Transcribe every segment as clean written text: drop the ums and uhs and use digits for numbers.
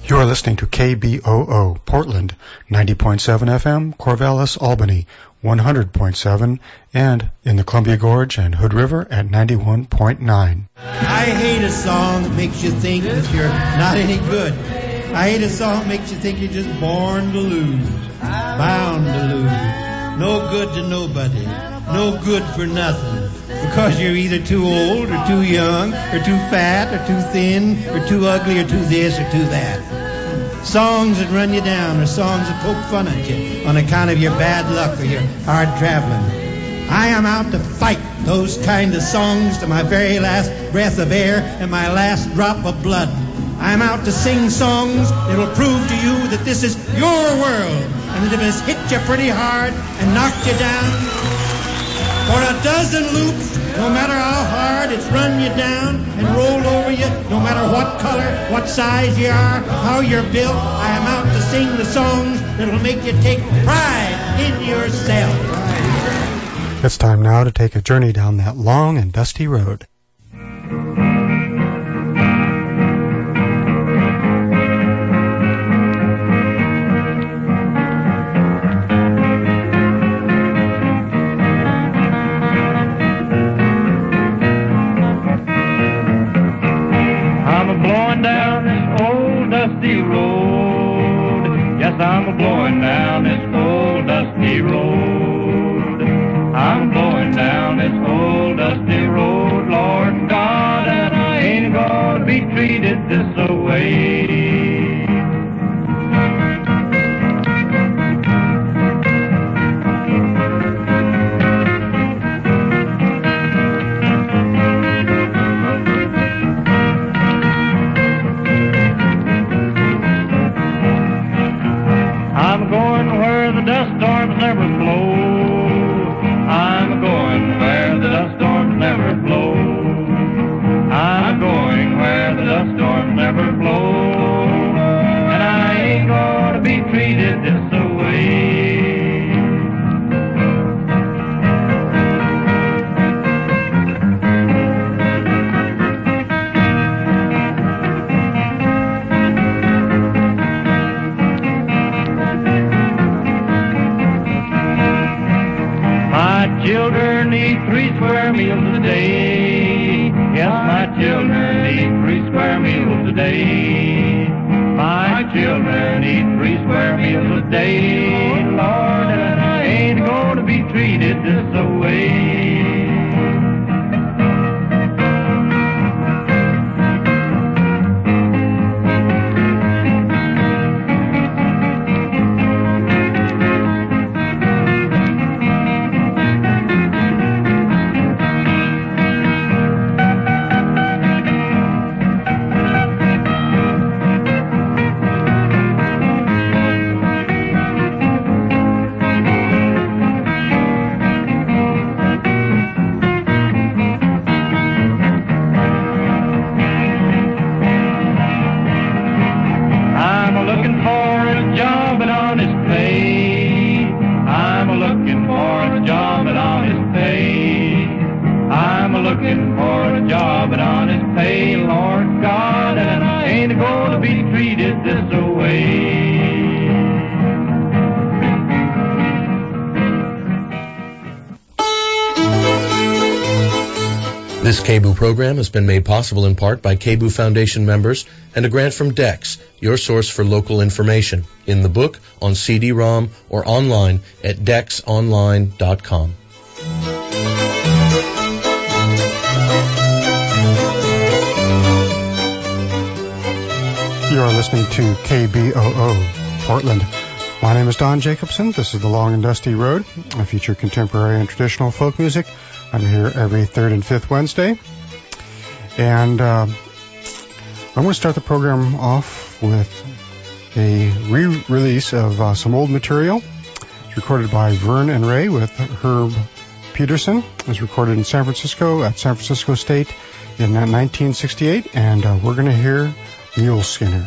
You're listening to KBOO, Portland, 90.7 FM, Corvallis, Albany, 100.7, and in the Columbia Gorge and Hood River at 91.9. I hate a song that makes you think that you're not any good. I hate a song that makes you think you're just born to lose, bound to lose, no good to nobody, no good for nothing. Because you're either too old or too young or too fat or too thin or too ugly or too this or too that. Songs that run you down or songs that poke fun at you on account of your bad luck or your hard traveling. I am out to fight those kind of songs to my very last breath of air and my last drop of blood. I'm out to sing songs that'll prove to you that this is your world and that if it's hit you pretty hard and knocked you down for a dozen loops, no matter how hard it's run you down and rolled over you, no matter what color, what size you are, how you're built, I am out to sing the songs that'll make you take pride in yourself. It's time now to take a journey down that long and dusty road. I'm blowing down this old dusty road. I'm blowing down this old dusty road, Lord God, and I ain't gonna be treated this way. This KBOO program has been made possible in part by KBOO Foundation members and a grant from DEX, your source for local information, in the book, on CD-ROM, or online at dexonline.com. You are listening to KBOO, Portland. My name is Don Jacobson. This is The Long and Dusty Road. I feature contemporary and traditional folk music. I'm here every third and fifth Wednesday. And I'm going to start the program off with a re-release of some old material. It's recorded by Vern and Ray with Herb Peterson. It was recorded in San Francisco at San Francisco State in 1968. And we're going to hear Mule Skinner.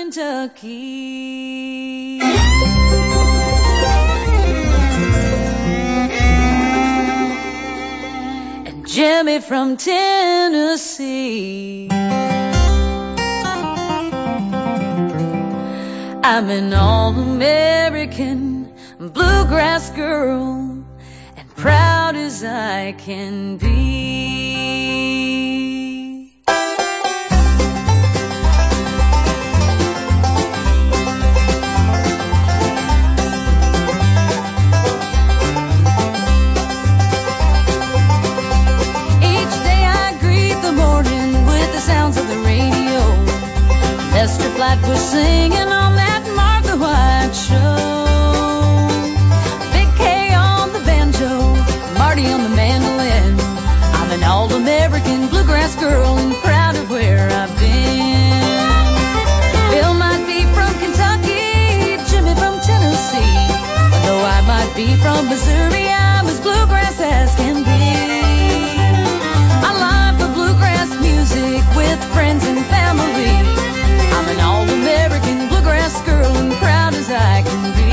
Kentucky. And Jimmy from Tennessee. I'm an all-American bluegrass girl, and proud as I can be. Each day I greet the morning with the sounds of the radio. Lester Flatt was singing on that Martha White show. Big K on the banjo, Marty on the mandolin. I'm an all-American bluegrass girl and proud of where I've been. Bill might be from Kentucky, Jimmy from Tennessee. Though I might be from Missouri, I'm as bluegrass as can be. I love the bluegrass music with friends and family. I'm an all-American bluegrass girl and proud as I can be.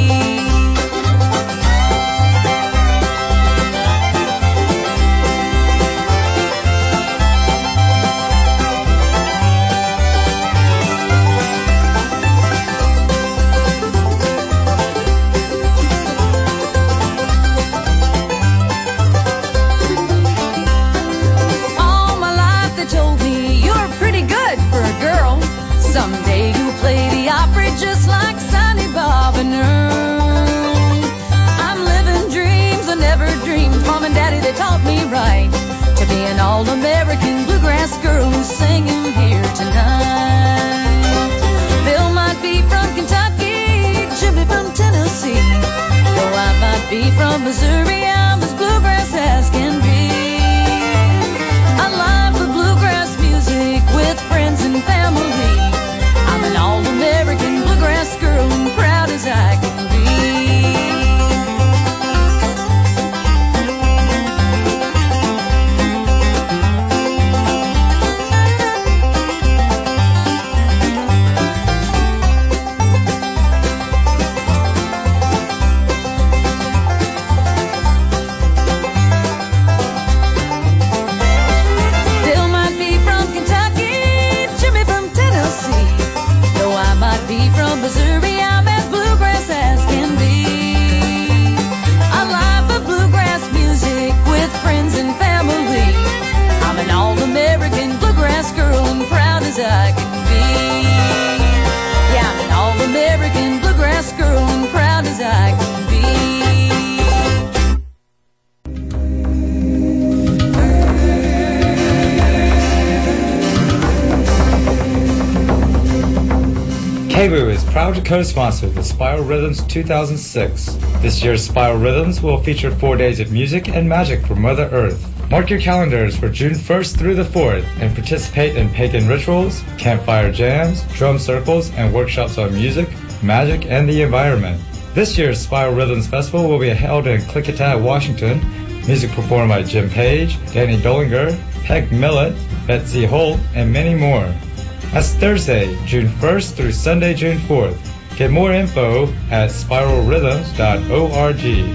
All my life they told me you're pretty good for a girl. Someday you'll play the opera just like Sonny, Bob, and Earl. I'm living dreams I never dreamed. Mom and Daddy, they taught me right to be an all-American bluegrass girl who's singing here tonight. Bill might be from Kentucky, Jimmy from Tennessee. Though I might be from Missouri, I'm as bluegrass as can be. I love the bluegrass music with friends and family. I'm an all-American bluegrass girl and proud as I can be. Bill might be from Kentucky, Jimmy from Tennessee. Though I might be from Missouri, I'm as bluegrass as can be. I love the bluegrass music with friends and family. I'm an all-American bluegrass girl and proud as I can be. Yeah, I'm an all-American bluegrass girl and proud as I can be. KBOO is proud to co-sponsor the Spiral Rhythms 2006. This year's Spiral Rhythms will feature 4 days of music and magic for Mother Earth. Mark your calendars for June 1st through the 4th and participate in pagan rituals, campfire jams, drum circles, and workshops on music, magic, and the environment. This year's Spiral Rhythms Festival will be held in Klickitat, Washington. Music performed by Jim Page, Danny Dollinger, Peg Millett, Betsy Holt, and many more. That's Thursday, June 1st through Sunday, June 4th. Get more info at spiralrhythms.org.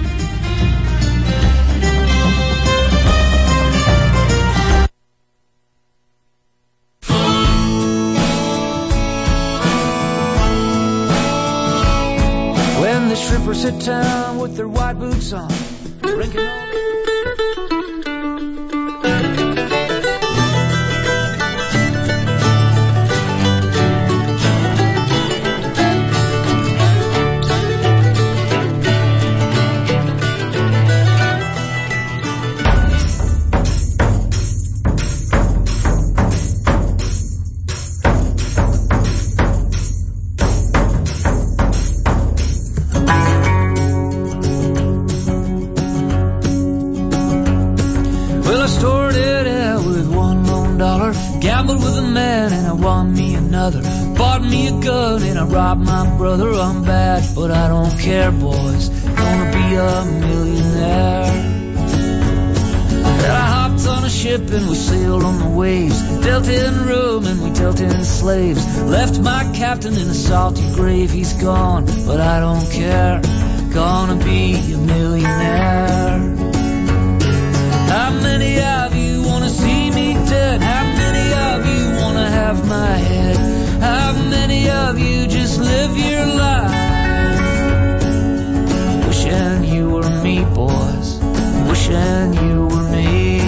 When the strippers hit town with their white boots on, drinking all gambled with a man and I won me another. Bought me a gun and I robbed my brother. I'm bad, but I don't care, boys. Gonna be a millionaire. Well, I hopped on a ship and we sailed on the waves, dealt in room and we dealt in slaves, left my captain in a salty grave. He's gone, but I don't care, gonna be a millionaire. How many of you wanna see me dead? How many of you wanna have my head? How many of you just live your life wishing you were me, boys, wishing you were me?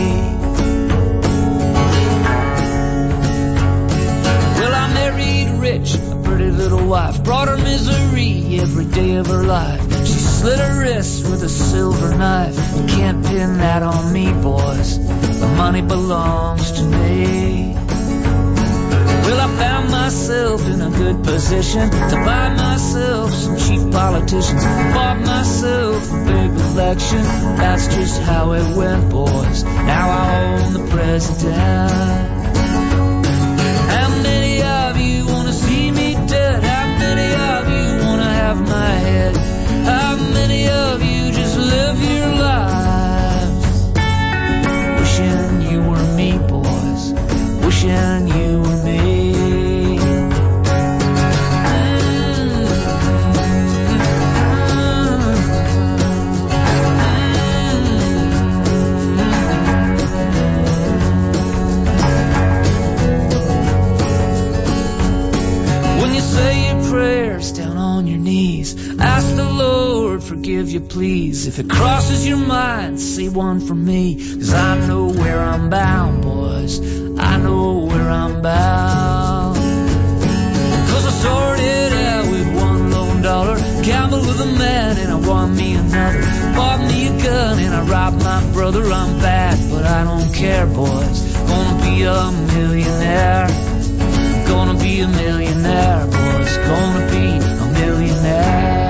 Well, I married rich, a pretty little wife, brought her misery every day of her life. She slit her wrist with a silver knife. You can't pin that on me, boys, the money belongs to me. Well, I found myself in a good position to buy myself some cheap politicians, bought myself a big election. That's just how it went, boys. Now I own the president. How many of you wanna see me dead? How many of you wanna have my head? How many of you just live your lives wishing you were me, boys, wishing you were me? When you say your prayers down on your knees, ask the Lord, forgive you please. If it crosses your mind, say one for me, 'cause I know where I'm bound, boys, I know where I'm bound. 'Cause I sorted out with one lone dollar, gambled with a man and I won me another, bought me a gun and I robbed my brother. I'm bad, but I don't care, boys, gonna be a millionaire, gonna be a millionaire, boys, gonna be a millionaire.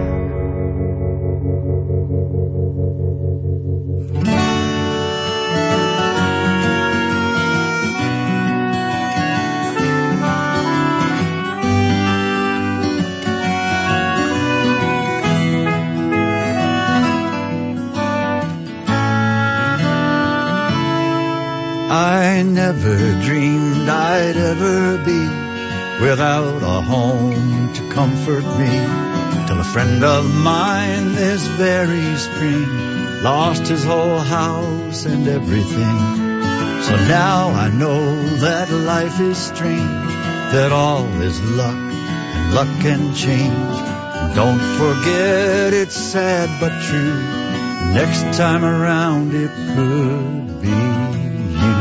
I never dreamed I'd ever be without a home to comfort me, till a friend of mine this very spring lost his whole house and everything. So now I know that life is strange, that all is luck and luck can change. And don't forget it's sad but true, next time around it could be you.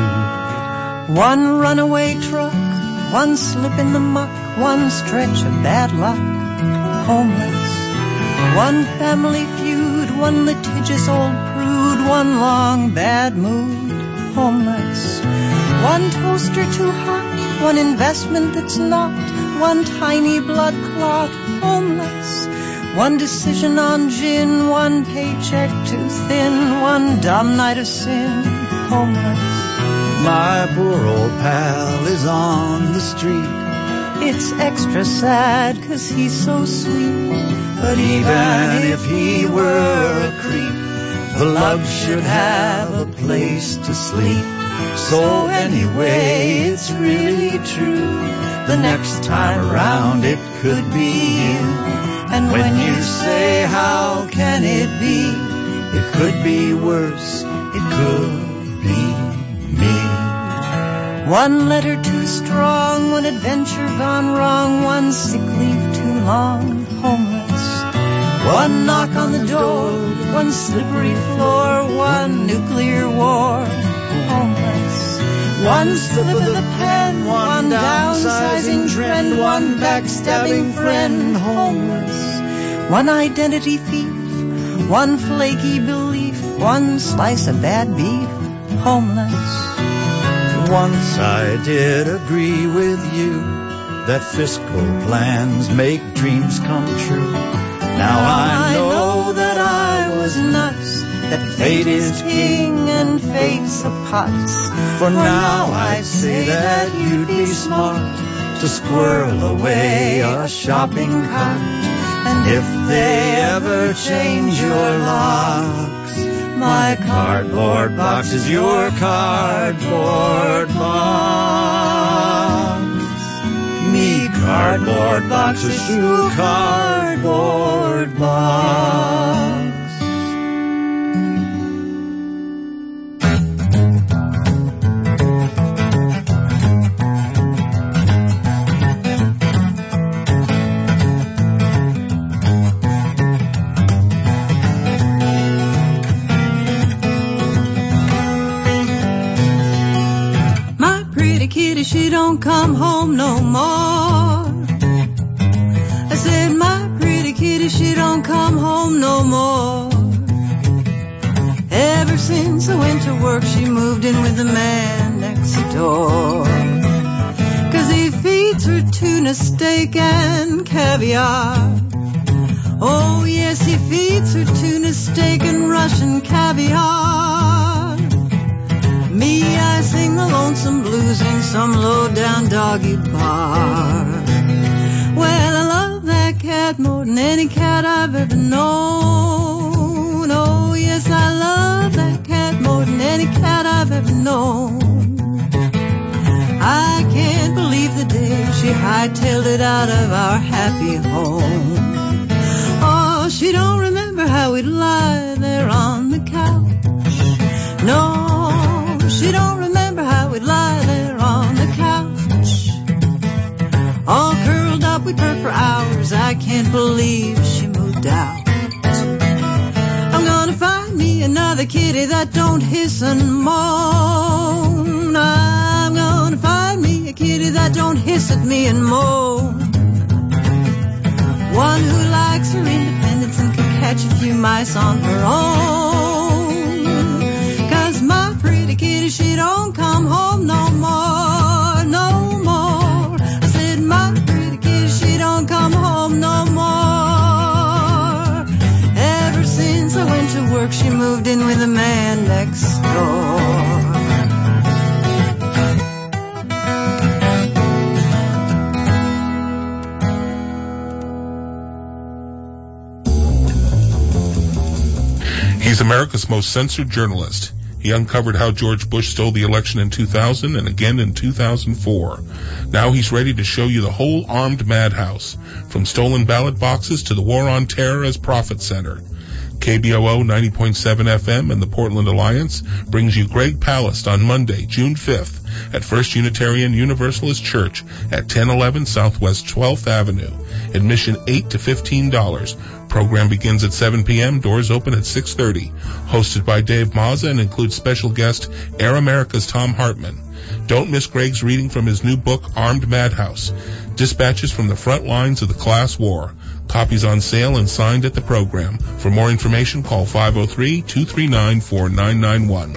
One runaway truck, one slip in the muck, one stretch of bad luck, homeless. One family feud, one litigious old prude, one long bad mood, homeless. One toaster too hot, one investment that's not, one tiny blood clot, homeless. One decision on gin, one paycheck too thin, one dumb night of sin, homeless. My poor old pal is on the street. It's extra sad 'cause he's so sweet. But even if he were a creep, the love should have a place to sleep. So anyway, it's really true, the next time around it could be you. And when you say how can it be, it could be worse, it could be me. One letter too strong, one adventure gone wrong, one sick leave too long, homeless. One knock on the door, one slippery floor, one nuclear war, homeless. One slip of the pen, one downsizing trend, one backstabbing friend, homeless. One identity thief, one flaky belief, one slice of bad beef, homeless. Once I did agree with you that fiscal plans make dreams come true. Now I know that I was nuts, that fate is king and fate's a putz. For now I say that you'd be smart to squirrel away a shopping cart. And if they ever change your locks, My cardboard box is your cardboard box. Me cardboard box is your cardboard box. She don't come home no more. I said, my pretty kitty, she don't come home no more. Ever since I went to work, she moved in with the man next door. 'Cause he feeds her tuna steak and caviar. Oh yes, he feeds her tuna steak and Russian caviar. Me, I sing the lonesome blues in some low-down doggy bar. Well, I love that cat more than any cat I've ever known. Oh, yes, I love that cat more than any cat I've ever known. I can't believe the day she hightailed it out of our happy home. Oh, she don't remember how we'd lie there on the couch. No. She don't remember how we'd lie there on the couch. All curled up, we'd purr for hours. I can't believe she moved out. I'm gonna find me another kitty that don't hiss and moan. I'm gonna find me a kitty that don't hiss at me and moan. One who likes her independence and can catch a few mice on her own. 'Cause my pretty kitty, she don't come home no more, no more. I said, my pretty kitty, she don't come home no more. Ever since I went to work, she moved in with the man next door. He's America's most censored journalist. He uncovered how George Bush stole the election in 2000 and again in 2004. Now he's ready to show you the whole armed madhouse, from stolen ballot boxes to the war on terror as profit center. KBOO 90.7 FM and the Portland Alliance brings you Greg Palast on Monday, June 5th at First Unitarian Universalist Church at 1011 Southwest 12th Avenue. Admission $8 to $15. Program begins at 7 p.m., doors open at 6:30. Hosted by Dave Mazza and includes special guest Air America's Tom Hartman. Don't miss Greg's reading from his new book, Armed Madhouse, Dispatches from the Front Lines of the Class War. Copies on sale and signed at the program. For more information, call 503-239-4991.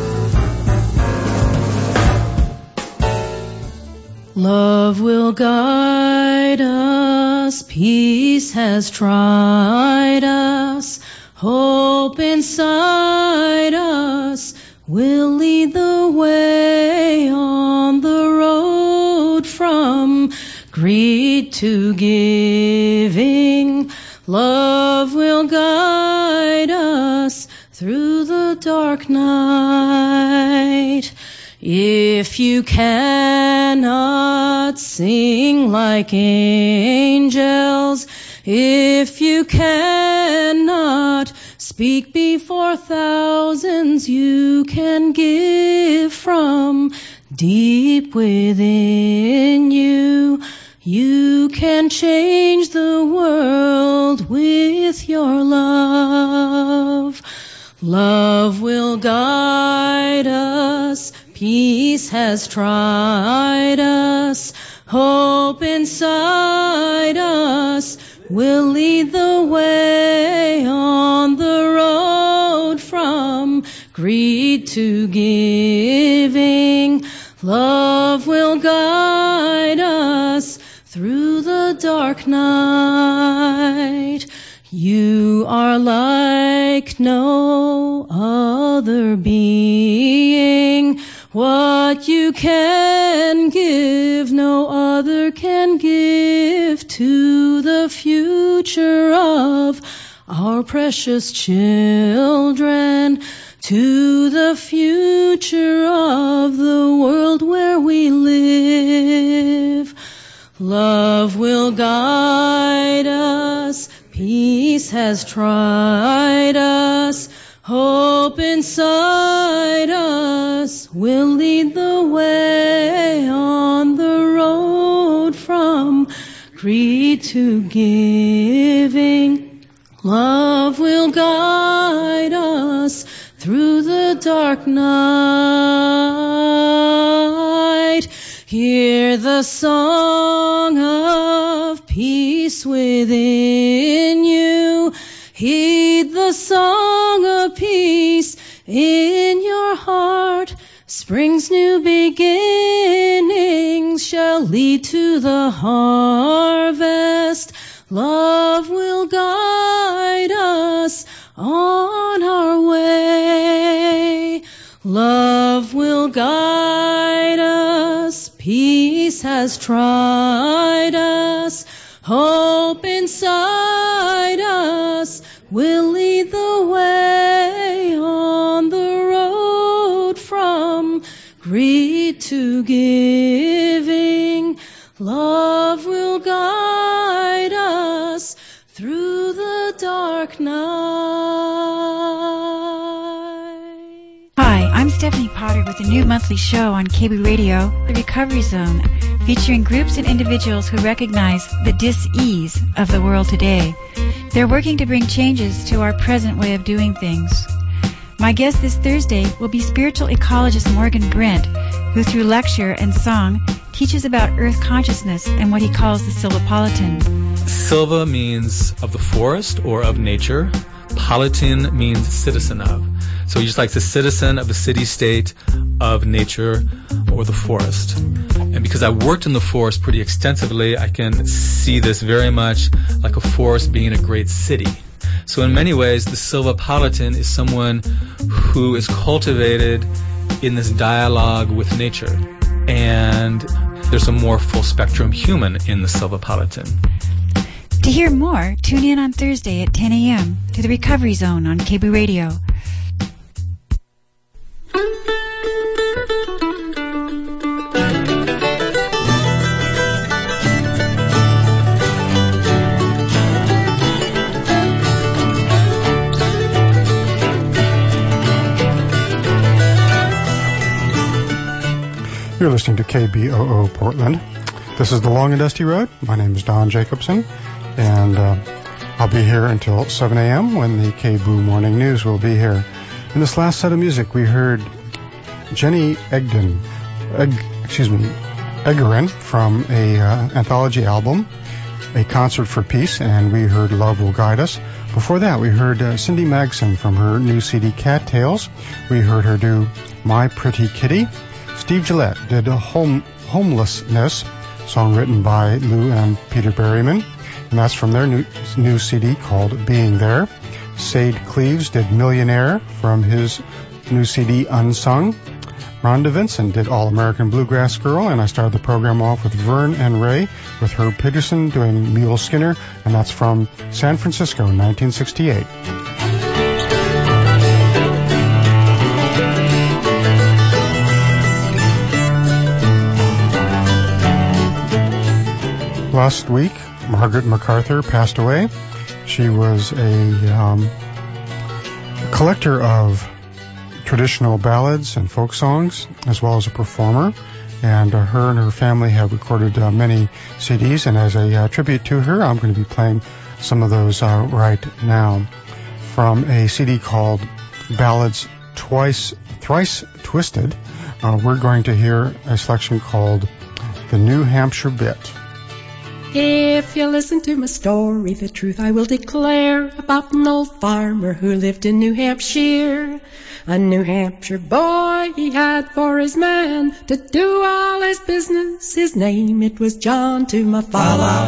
Love will guide us, peace has tried us, hope inside us will lead the way on the road from greed to giving. Love will guide us through the dark night. If you cannot sing like angels, if you cannot speak before thousands, you can give from deep within you. You can change the world with your love. Love will guide us, peace has tried us, hope inside us will lead the way on the road from greed to giving. Love will guide us through the dark night. You are like no other being. What you can give, no other can give to the future of our precious children, to the future of the world where we live. Love will guide us, peace has tried us, hope inside us will lead the way on the road from greed to giving. Love will guide us through the dark night. Hear the song of peace within you. Heed the song of peace in your heart. Spring's new beginnings shall lead to the harvest. Love will guide us on our way. Love will guide us. Peace has tried us. Hope inside us will lead the way on the road from greed to giving. Love will guide us through the dark night. Hi, I'm Stephanie Potter with a new monthly show on KBOO Radio, The Recovery Zone, featuring groups and individuals who recognize the dis-ease of the world today. They're working to bring changes to our present way of doing things. My guest this Thursday will be spiritual ecologist Morgan Brent, who through lecture and song teaches about earth consciousness and what he calls the Silvapolitan. Silva means of the forest or of nature. Politan means citizen of. So he's like the citizen of the city-state of nature or the forest. And because I worked in the forest pretty extensively, I can see this very much like a forest being a great city. So in many ways, the Silvapolitan is someone who is cultivated in this dialogue with nature. And there's a more full-spectrum human in the Silvapolitan. To hear more, tune in on Thursday at 10 a.m. to The Recovery Zone on KBOO Radio. You're listening to KBOO Portland. This is the Long and Dusty Road. My name is Don Jacobson, and I'll be here until 7 a.m. when the KBOO Morning News will be here. In this last set of music, we heard Jenny Egerin from a anthology album, A Concert for Peace, and we heard Love Will Guide Us. Before that, we heard Cindy Magson from her new CD, Cattails. We heard her do My Pretty Kitty. Steve Gillette did Homelessness, song written by Lou and Peter Berryman, and that's from their new CD called Being There. Sade Cleaves did Millionaire from his new CD Unsung. Rhonda Vincent did All American Bluegrass Girl, and I started the program off with Vern and Ray with Herb Peterson doing Mule Skinner, and that's from San Francisco in 1968. Last week, Margaret MacArthur passed away. She was a collector of traditional ballads and folk songs, as well as a performer. And her and her family have recorded many CDs. And as a tribute to her, I'm going to be playing some of those right now. From a CD called Ballads Thrice Twisted, we're going to hear a selection called The New Hampshire Bit. If you listen to my story, the truth I will declare about an old farmer who lived in New Hampshire. A New Hampshire boy he had for his man to do all his business. His name it was John to my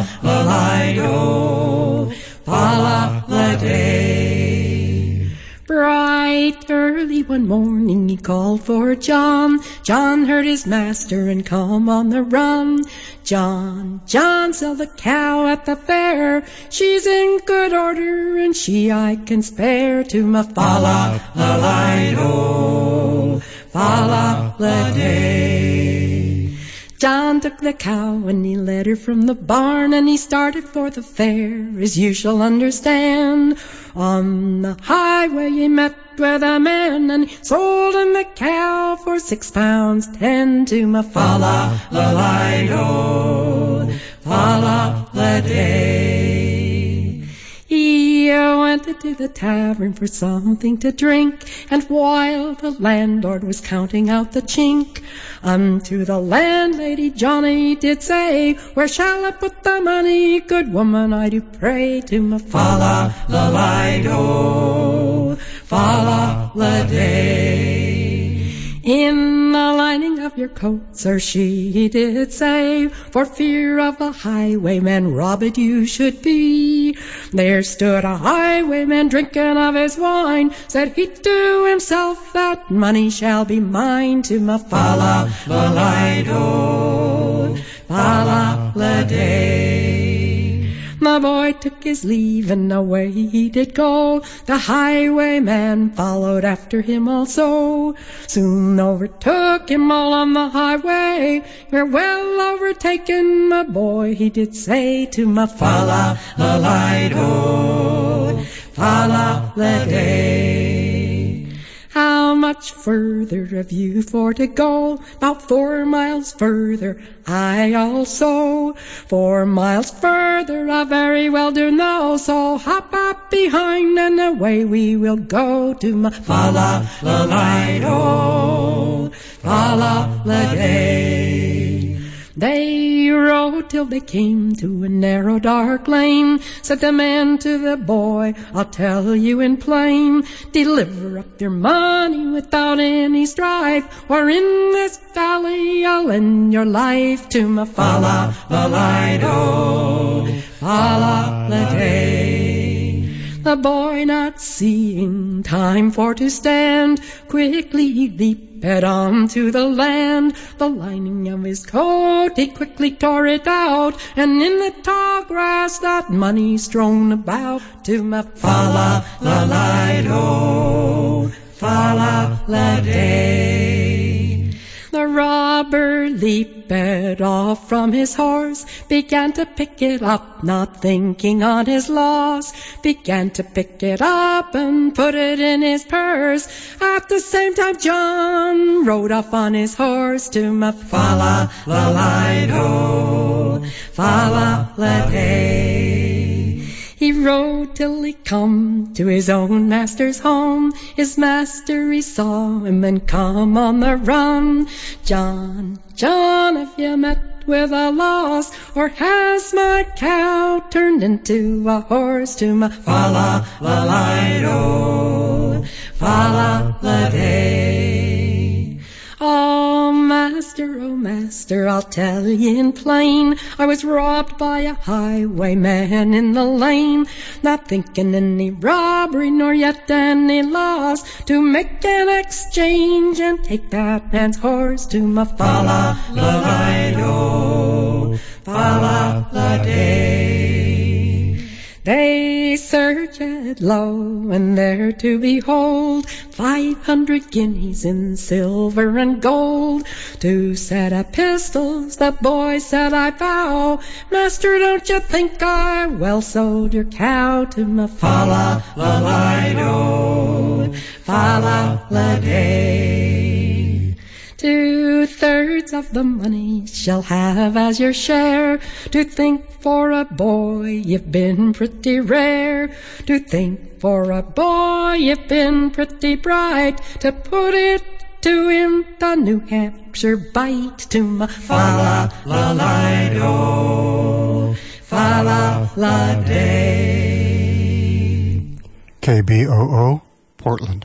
fa-la-la-li-do, fa-la-la-day. Bright early one morning he called for John. John heard his master and come on the run. John, John, sell the cow at the fair. She's in good order and she I can spare to my fa-la-la-li-do, fa-la-la-day. John took the cow and he led her from the barn and he started for the fair, as you shall understand. On the highway he met with a man and he sold him the cow for £6.10 to my fa-la-la-li-do, fa-la-la-day. He went into the tavern for something to drink, and while the landlord was counting out the chink, unto the landlady Johnny did say, where shall I put the money, good woman, I do pray, to my fa-la-la-li-do, fa-la-la-day. In the lining of your coat, sir, she did say, for fear of a highwayman robbed you should be. There stood a highwayman drinking of his wine, said he to himself, that money shall be mine, to my fa-la-la-li-do, fa-la-la-day. The boy took his leave and away he did go. The highwayman followed after him also. Soon overtook him all on the highway. You're well overtaken, my boy, he did say, to my fa-la-la-li-do, fa-la-la-day. How much further have you for to go? About 4 miles further, I also. 4 miles further, I very well do know. So hop up behind and away we will go, to my fa-la-la-li-do, fa-la-la-day. They rode till they came to a narrow dark lane. Said the man to the boy, I'll tell you in plain, deliver up your money without any strife, or in this valley I'll end your life, to my fa-la-la-li-do, fa-la-la-day. The boy, not seeing time for to stand, quickly leaped on to the land. The lining of his coat he quickly tore it out, and in the tall grass that money strewn about, to my fa-la-la-li-do, fa-la-la-day. The robber leaped off from his horse, began to pick it up, not thinking on his loss, began to pick it up and put it in his purse. At the same time John rode off on his horse, to my fa-la-la-li-do, fa-la-la-day. He rode till he come to his own master's home. His master, he saw him and come on the run. John, John, have you met with a loss, or has my cow turned into a horse, to my fa-la-la-li-do, fa-la-la-day. Oh master, I'll tell ye in plain, I was robbed by a highwayman in the lane, not thinking any robbery nor yet any loss, to make an exchange and take that man's horse, to my fa-la-la-li-do, fa-la-la-day. They searched low, and there to behold 500 guineas in silver and gold. 2 set of pistols, the boy said, I vow, master, don't you think I well sold your cow, to my fa-la-la-li-do, fa-la-la-day. 2/3 of the money shall have as your share. To think for a boy you've been pretty rare. To think for a boy you've been pretty bright. To put it to him, the New Hampshire bite, to my fa-la-la-li-do, fa-la-la-day. KBOO, Portland.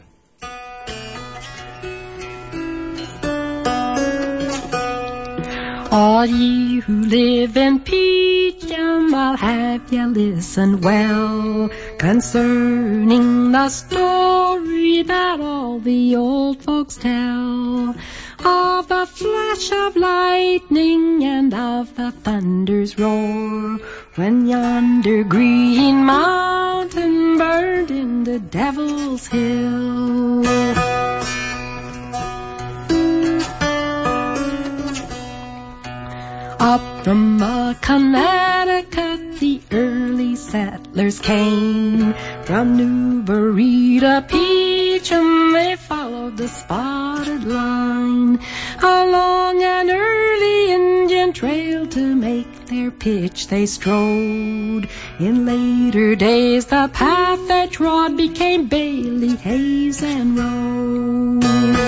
All ye who live in Peachum come, I'll have you listen well, concerning the story that all the old folks tell, of the flash of lightning and of the thunder's roar, when yonder green mountain burned into Devil's Hill. Up from Connecticut the early settlers came, from Newbury to Peacham they followed the spotted line, along an early Indian trail to make their pitch they strode. In later days the path they trod became Bailey, Hayes, and Road.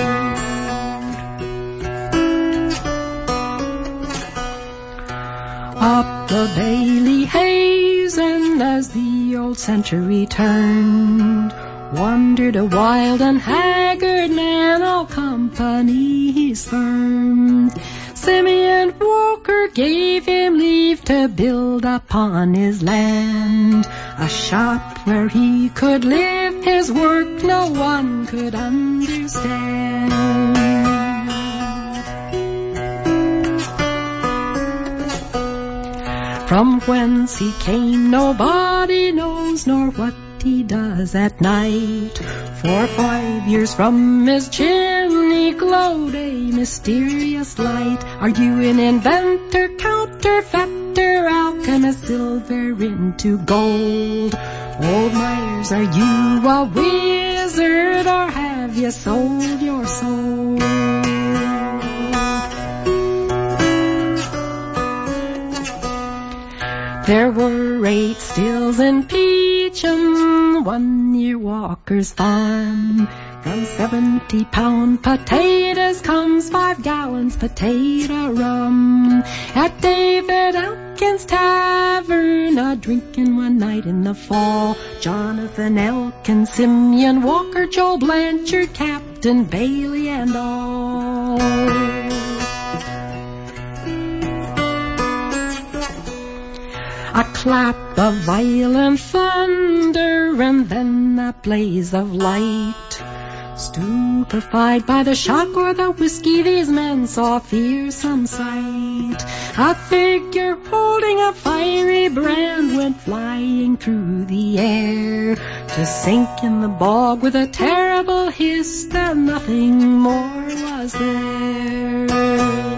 Up the Bailey Hayes, and as the old century turned, wandered a wild and haggard man, all company he spurned. Simeon Walker gave him leave to build upon his land a shop where he could live his work no one could understand. From whence he came nobody knows, nor what he does at night. For 5 years from his chimney glowed a mysterious light. Are you an inventor, counterfeiter, alchemist, silver into gold? Old Myers, are you a wizard, or have you sold your soul? There were 8 stills in Peacham, 1 near Walker's farm. From 70-pound potatoes comes 5 gallons potato rum. At David Elkin's tavern, a drinking one night in the fall, Jonathan Elkin, Simeon Walker, Joe Blanchard, Captain Bailey, and all. A clap of violent thunder, and then a blaze of light. Stupefied by the shock or the whiskey, these men saw a fearsome sight. A figure holding a fiery brand went flying through the air, to sink in the bog with a terrible hiss, that nothing more was there.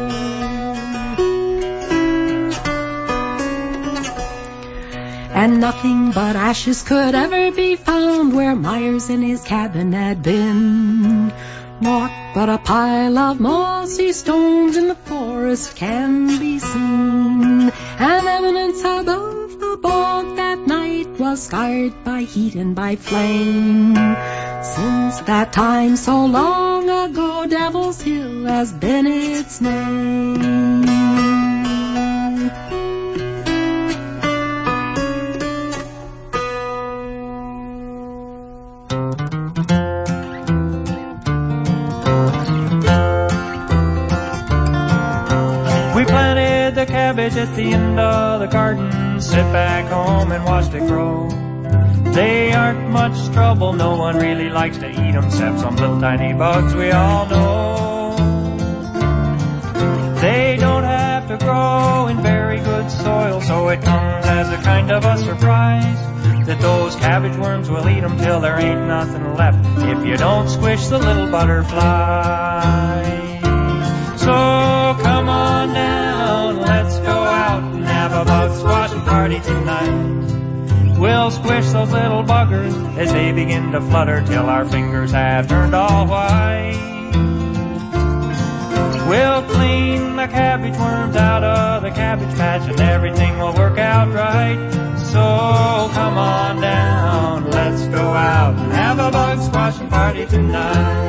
And nothing but ashes could ever be found where Myers in his cabin had been. Naught but a pile of mossy stones in the forest can be seen, and evidence above the bog that night was scarred by heat and by flame. Since that time so long ago, Devil's Hill has been its name. We planted the cabbage at the end of the garden, sit back home and watched it grow. They aren't much trouble, no one really likes to eat them, except some little tiny bugs we all know. They don't have to grow in very good soil, so it comes as a kind of a surprise that those cabbage worms will eat them till there ain't nothing left if you don't squish the little butterfly. So come on down, let's go out and have a bug squashing party tonight. We'll squish those little buggers as they begin to flutter till our fingers have turned all white. We'll clean the cabbage worms out of the cabbage patch and everything will work out right. So come on down, let's go out and have a bug squashing party tonight.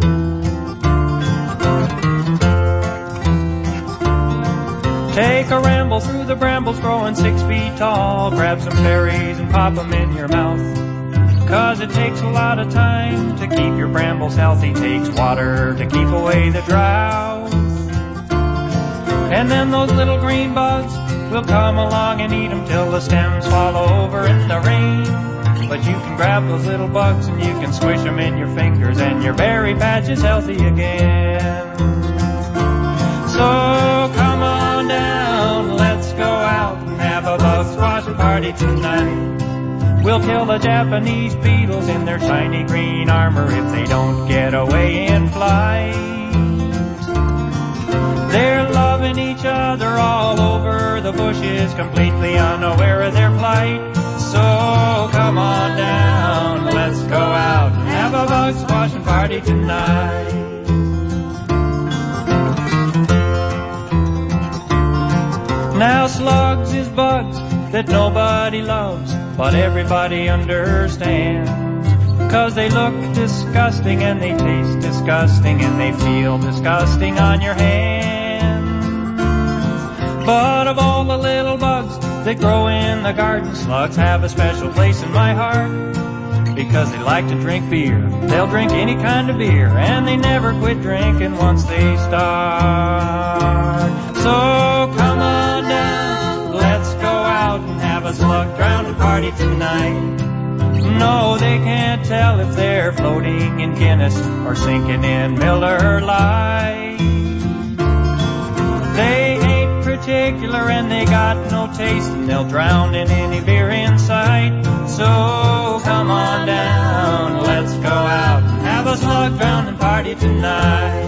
Take a ramble through the brambles growing 6 feet tall. Grab some berries and pop them in your mouth. 'Cause it takes a lot of time to keep your brambles healthy. Takes water to keep away the drought. And then those little green bugs will come along and eat 'em till the stems fall over in the rain. But you can grab those little bugs and you can squish 'em in your fingers and your berry patch is healthy again. So come on down, let's go out and have a bug squashing party tonight. We'll kill the Japanese beetles in their shiny green armor if they don't get away in flight. They're loving each other all over the bushes, completely unaware of their plight. So come on down, let's go out and have a bug squashing party tonight. Now slugs is bugs that nobody loves, but everybody understands. 'Cause they look disgusting and they taste disgusting and they feel disgusting on your hand. But of all the little bugs that grow in the garden, slugs have a special place in my heart. Because they like to drink beer. They'll drink any kind of beer, and they never quit drinking once they start. So come on down, let's go out and have a slug drowning party tonight. No, they can't tell if they're floating in Guinness or sinking in Miller Lite. They ain't particular and they got no taste, and they'll drown in any beer in sight. So come on down, let's go out and have a slug drowning party tonight.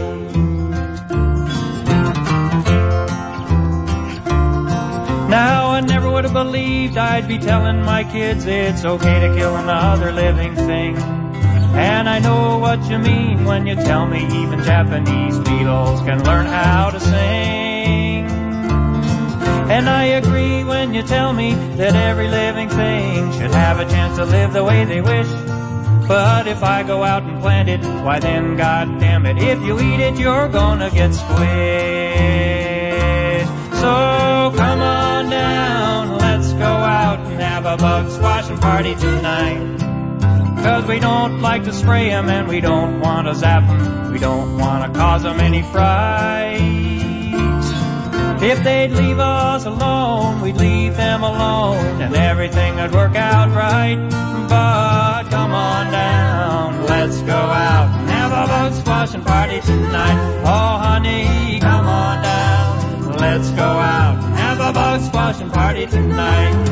Now I never would have believed I'd be telling my kids it's okay to kill another living thing. And I know what you mean when you tell me even Japanese beetles can learn how to sing. And I agree when you tell me that every living thing should have a chance to live the way they wish. But if I go out and plant it, why then, God damn it, if you eat it, you're gonna get squished. So come on down, let's go out and have a bug squashing party tonight. 'Cause we don't like to spray 'em and we don't want to zap 'em. We don't want to cause 'em any fright. If they'd leave us alone, we'd leave them alone, and everything would work out right. But come on down, let's go out and have a bug squashing party tonight. Oh honey, come on down, let's go out and have a bug squashing party tonight.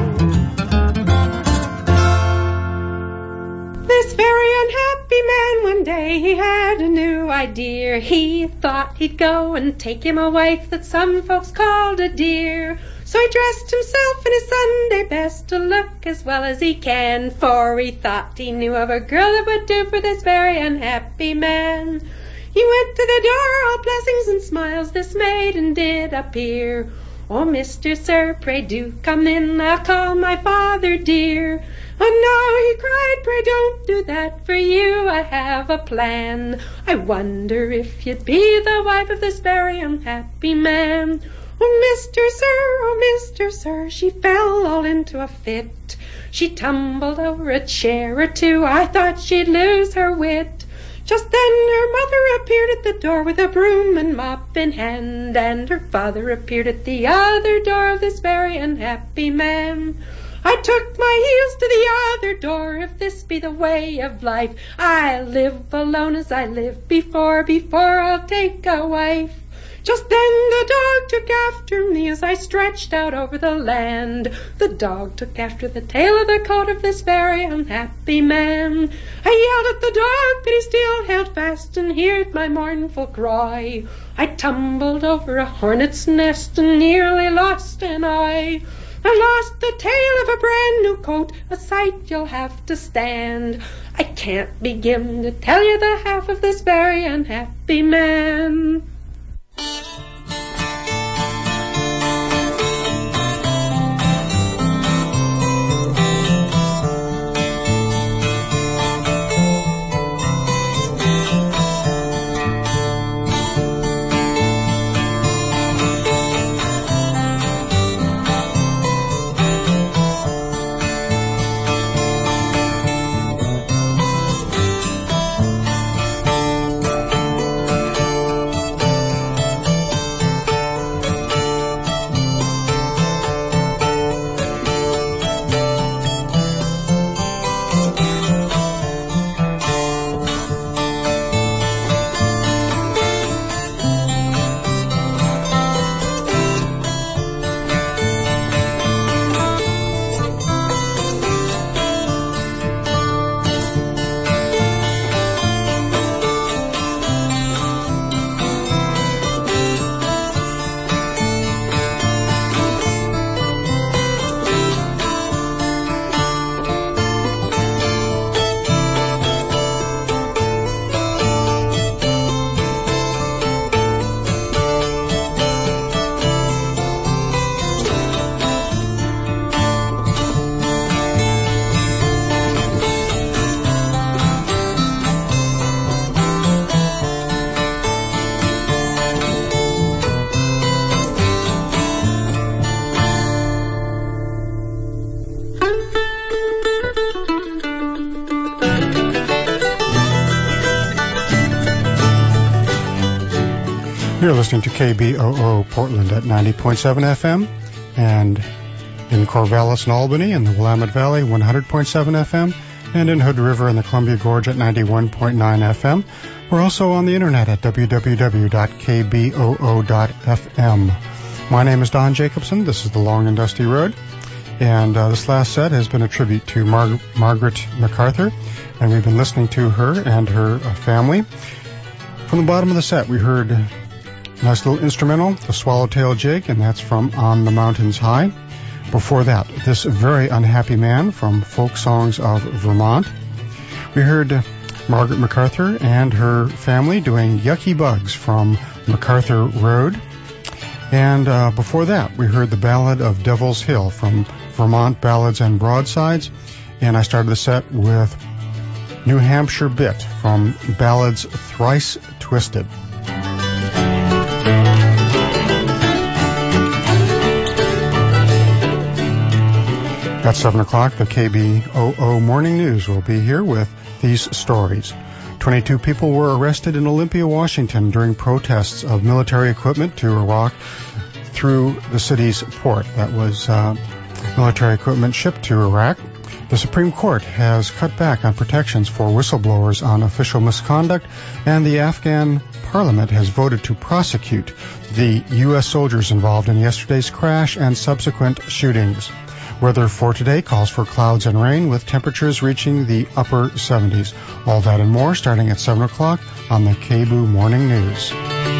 This very unhappy man, one day he had a new idea. He thought he'd go and take him a wife that some folks called a dear. So he dressed himself in his Sunday best to look as well as he can, for he thought he knew of a girl that would do for this very unhappy man. He went to the door, all blessings and smiles, this maiden did appear. Oh, Mr. Sir, pray do come in, I'll call my father dear. Oh no, he cried, pray don't do that, for you I have a plan. I wonder if you'd be the wife of this very unhappy man. Oh, Mr. Sir, she fell all into a fit. She tumbled over a chair or two, I thought she'd lose her wit. Just then her mother appeared at the door with a broom and mop in hand, and her father appeared at the other door of this very unhappy man. I took my heels to the other door, if this be the way of life, I'll live alone as I lived before I'll take a wife. Just then the dog took after me as I stretched out over the land. The dog took after the tail of the coat of this very unhappy man. I yelled at the dog, but he still held fast and heard my mournful cry. I tumbled over a hornet's nest and nearly lost an eye. I lost the tail of a brand new coat, a sight you'll have to stand. I can't begin to tell you the half of this very unhappy man. You're listening to KBOO Portland at 90.7 FM, and in Corvallis and Albany in the Willamette Valley, 100.7 FM, and in Hood River and the Columbia Gorge at 91.9 FM. We're also on the internet at www.kboo.fm. My name is Don Jacobson. This is The Long and Dusty Road. And this last set has been a tribute to Margaret MacArthur, and we've been listening to her and her family. From the bottom of the set, we heard a nice little instrumental, the Swallowtail Jig, and that's from On the Mountains High. Before that, This Very Unhappy Man from Folk Songs of Vermont. We heard Margaret MacArthur and her family doing Yucky Bugs from MacArthur Road. And before that, we heard the Ballad of Devil's Hill from Vermont Ballads and Broadsides. And I started the set with New Hampshire Bit from Ballads Thrice Twisted. At 7 o'clock, the KBOO Morning News will be here with these stories. 22 people were arrested in Olympia, Washington during protests of military equipment to Iraq through the city's port. That was military equipment shipped to Iraq. The Supreme Court has cut back on protections for whistleblowers on official misconduct, and the Afghan Parliament has voted to prosecute the U.S. soldiers involved in yesterday's crash and subsequent shootings. Weather for today calls for clouds and rain with temperatures reaching the upper 70s. All that and more starting at 7 o'clock on the KBOO Morning News.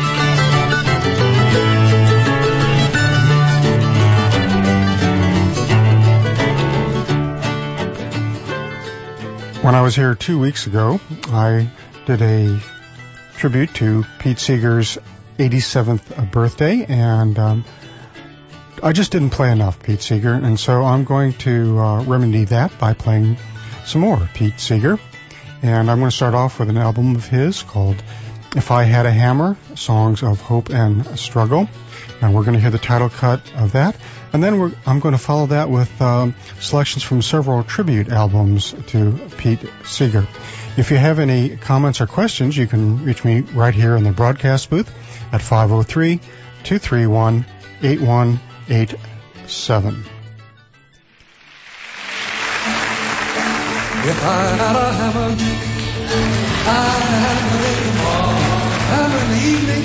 When I was here 2 weeks ago, I did a tribute to Pete Seeger's 87th birthday, and I just didn't play enough Pete Seeger, and so I'm going to remedy that by playing some more Pete Seeger. And I'm going to start off with an album of his called If I Had a Hammer, Songs of Hope and Struggle. And we're going to hear the title cut of that. And then I'm going to follow that with selections from several tribute albums to Pete Seeger. If you have any comments or questions, you can reach me right here in the broadcast booth at 503-231-8187. If I had a hammer, I'd hammer in the morning, hammer in the evening.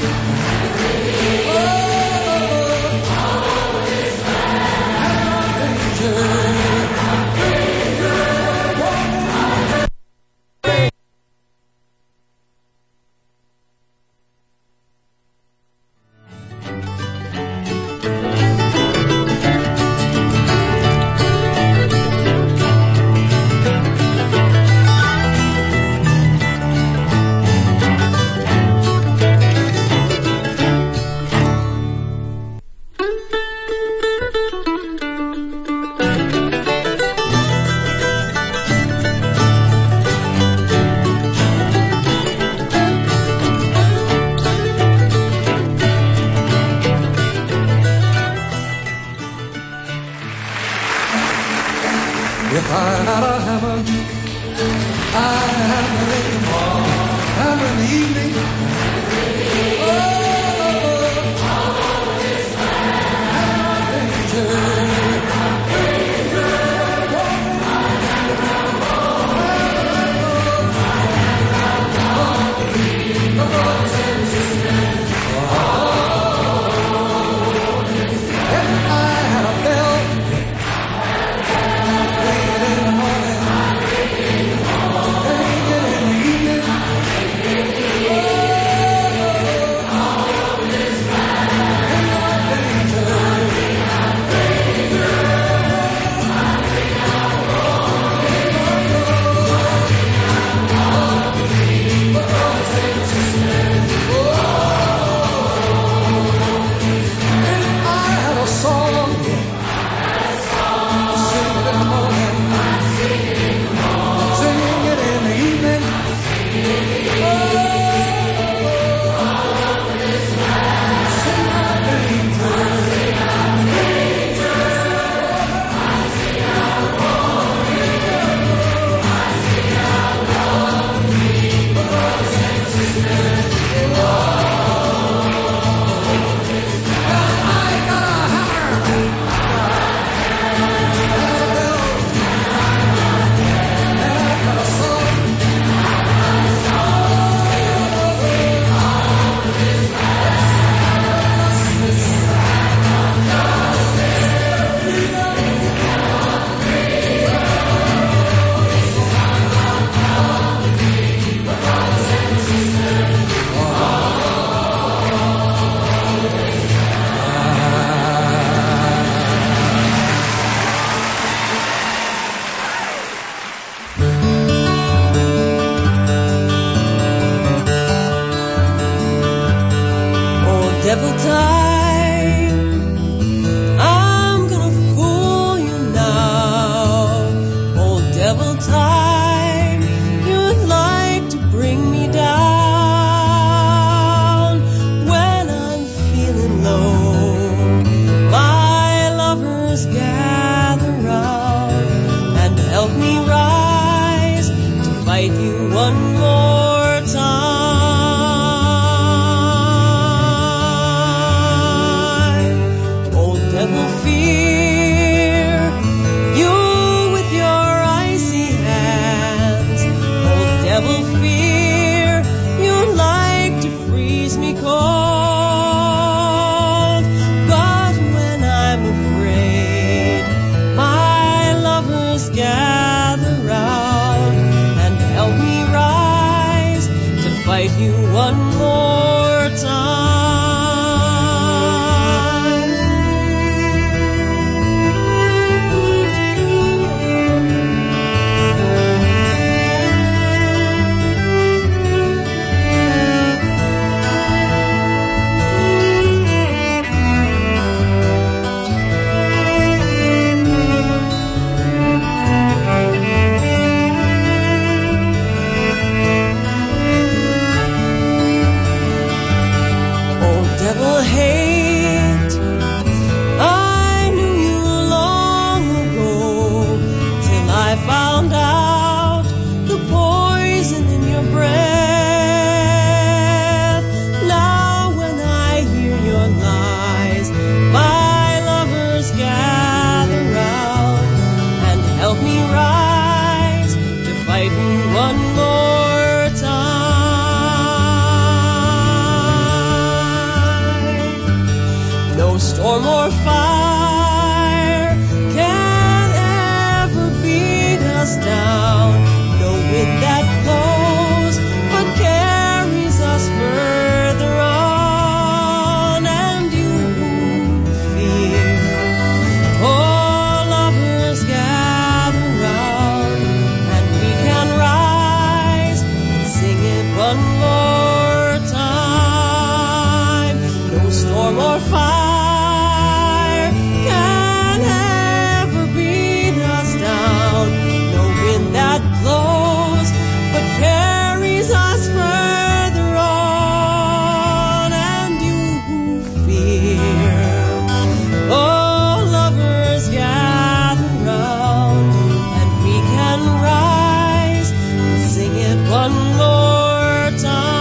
No storm or fire can ever beat us down. No wind that blows but carries us further on. And you fear, oh lovers gather round, and we can rise and sing it one more time. No storm or fire can ever beat us down. No wind that blows but carries us further on. And you fear, oh lovers gather round, and we can rise and sing it one more time.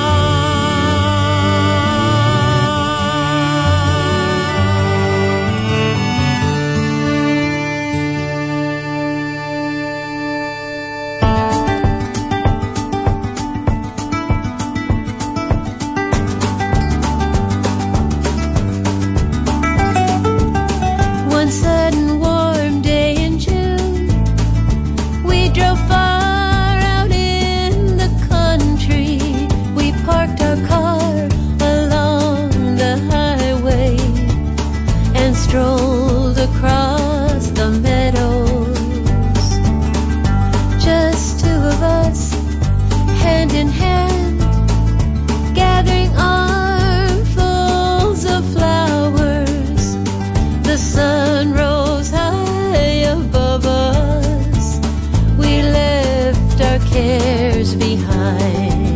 One sudden warm day in June, we drove far out in the country. We parked our car along the highway and strolled across the meadows. Just two of us, hand in hand, gathering armfuls of flowers. The sun rose high above us. We left our cares behind.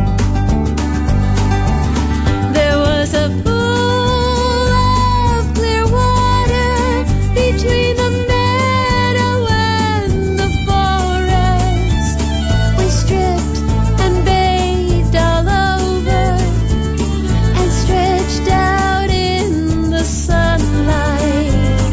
There was a pool of clear water between the meadow and the forest. We stripped and bathed all over and stretched out in the sunlight.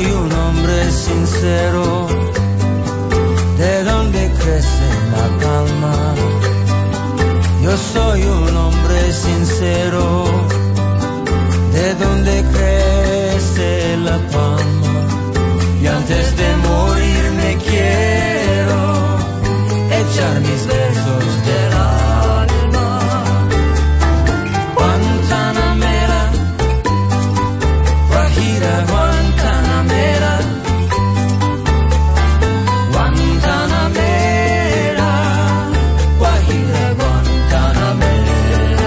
soy un hombre sincero, de donde crece la palma. Yo soy un hombre sincero, de donde crece la palma. Y antes de morir me quiero echar mis besos del alma. Guantanamera, Guajira, Guantanamera, Guantanamera, Guajira, Guantanamera.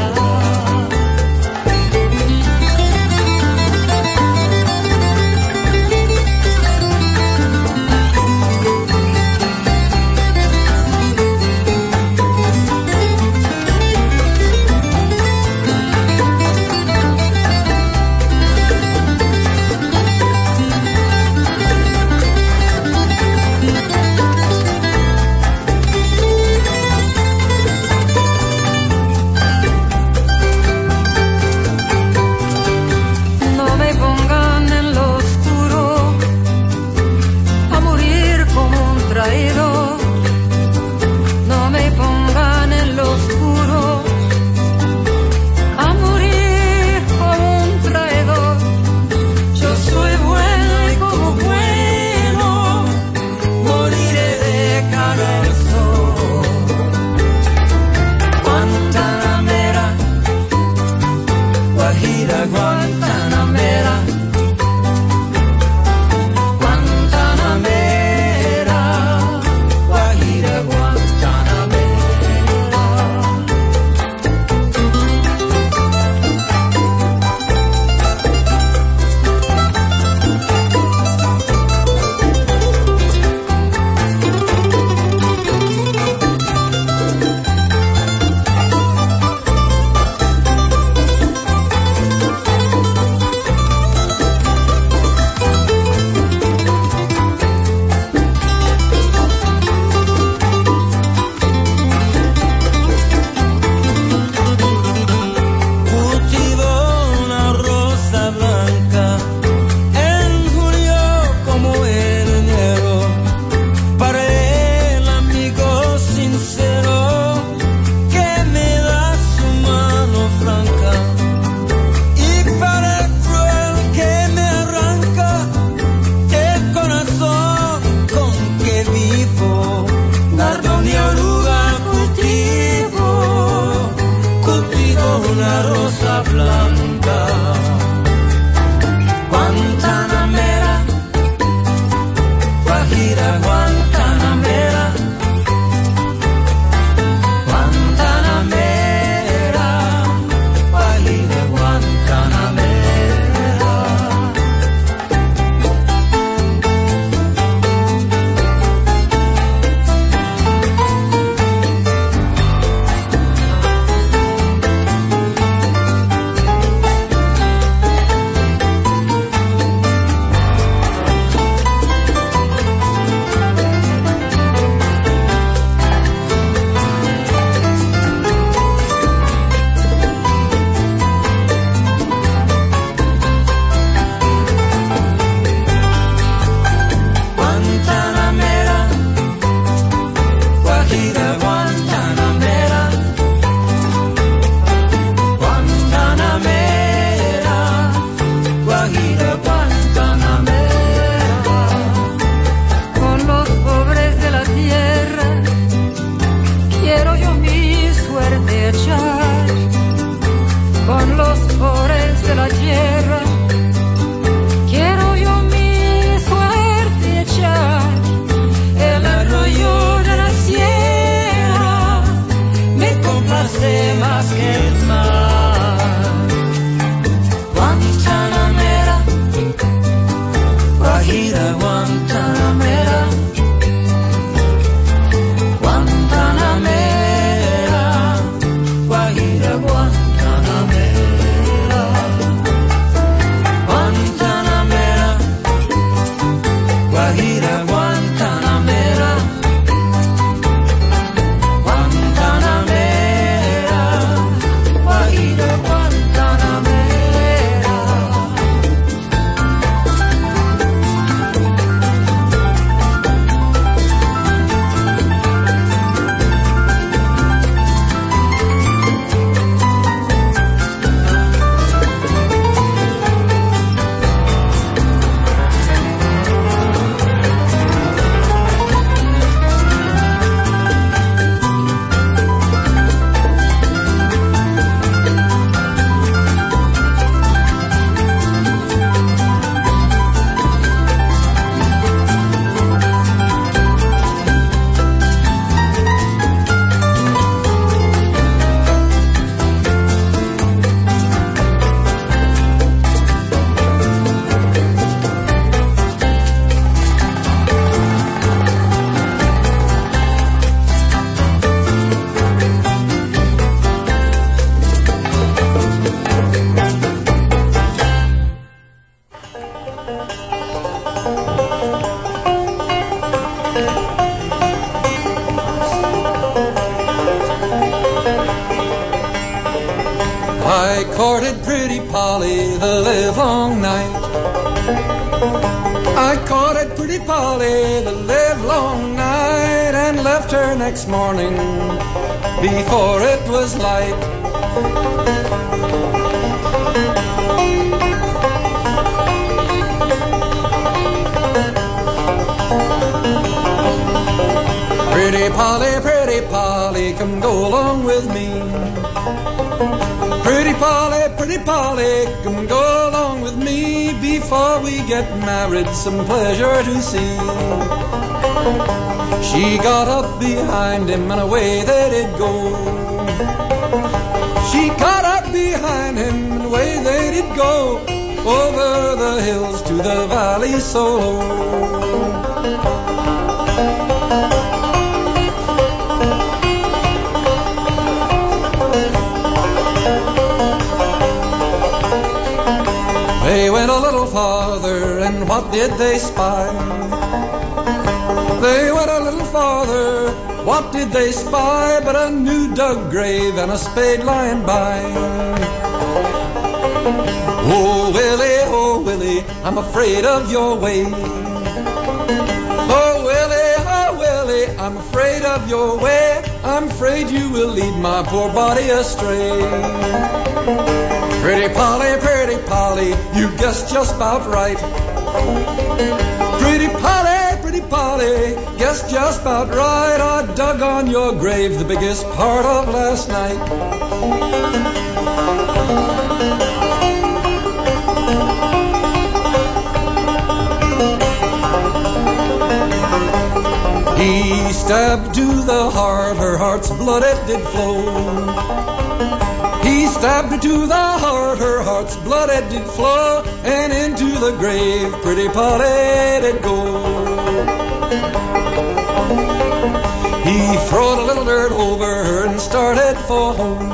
long night. I courted Pretty Polly the livelong night and left her next morning before it was light. Pretty Polly, come go along with me. Pretty Polly, come go along with me. Before we get married, some pleasure to see. She got up behind him and away they did go. She got up behind him and away they did go. Over the hills to the valley so low. They went a little farther, and what did they spy? They went a little farther, what did they spy? But a new dug grave and a spade lying by. Oh Willie, I'm afraid of your way. Oh Willie, I'm afraid of your way. I'm afraid you will lead my poor body astray. Pretty Polly, you guessed just about right. Pretty Polly, guessed just about right. I dug on your grave the biggest part of last night. He stabbed to the heart, her heart's blood it did flow. He stabbed her to the heart, her heart's blood it did flow, and into the grave Pretty Polly did go. He throwed a little dirt over her and started for home.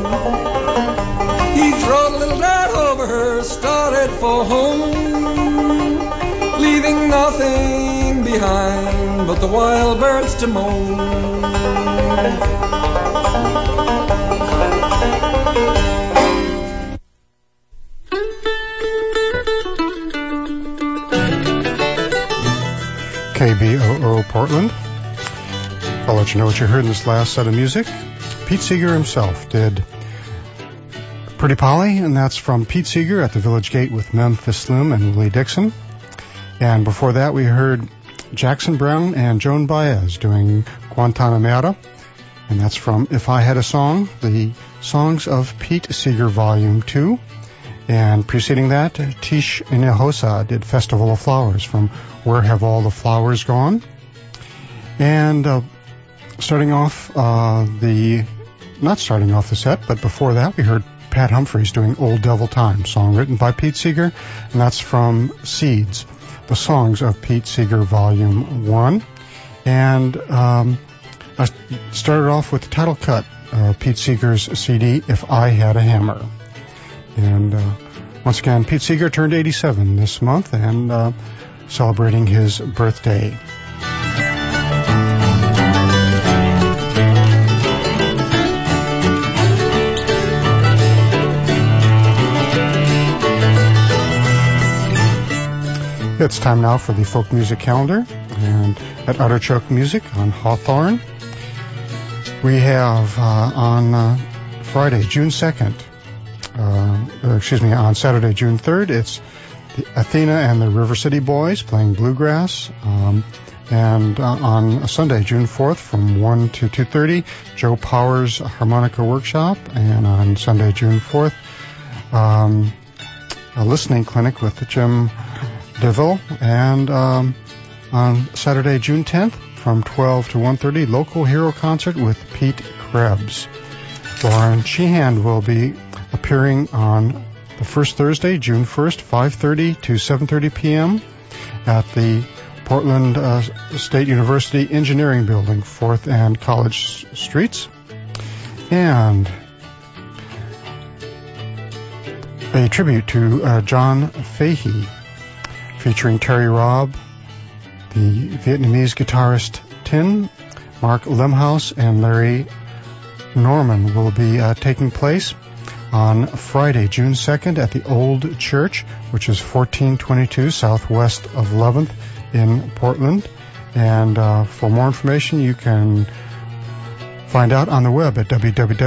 He throwed a little dirt over her, started for home, leaving nothing behind but the wild birds to moan. KBOO Portland. I'll let you know what you heard in this last set of music. Pete Seeger himself did Pretty Polly, and that's from Pete Seeger at the Village Gate with Memphis Slim and Willie Dixon. And before that we heard Jackson Brown and Joan Baez doing Guantanamera, and that's from If I Had a Song, the Songs of Pete Seeger Volume 2. And preceding that, Tish Hinojosa did Festival of Flowers from Where Have All the Flowers Gone? And starting off not starting off the set, but before that we heard Pat Humphries doing Old Devil Time, song written by Pete Seeger, and that's from Seeds, the Songs of Pete Seeger Volume 1. And I started off with the title cut, Pete Seeger's CD, If I Had a Hammer. And once again, Pete Seeger turned 87 this month and celebrating his birthday. It's time now for the folk music calendar, and at Artichoke Music on Hawthorne, we have on Friday, June 2nd, on Saturday, June 3rd, it's Athena and the River City Boys playing bluegrass. And on Sunday, June 4th, from 1 to 2:30, Joe Powers Harmonica Workshop. And on Sunday, June 4th, a listening clinic with Jim DeVille. And on Saturday, June 10th, from 12 to 1:30, Local Hero Concert with Pete Krebs. Lauren Sheehan will be appearing on the first Thursday, June 1st, 5:30 to 7:30 p.m. at the Portland State University Engineering Building, 4th and College Streets. And a tribute to John Fahey, featuring Terry Robb, the Vietnamese guitarist Tin, Mark Lemhouse, and Larry Norman will be taking place on Friday, June 2nd at the Old Church, which is 1422 southwest of 11th in Portland. And for more information, you can find out on the web at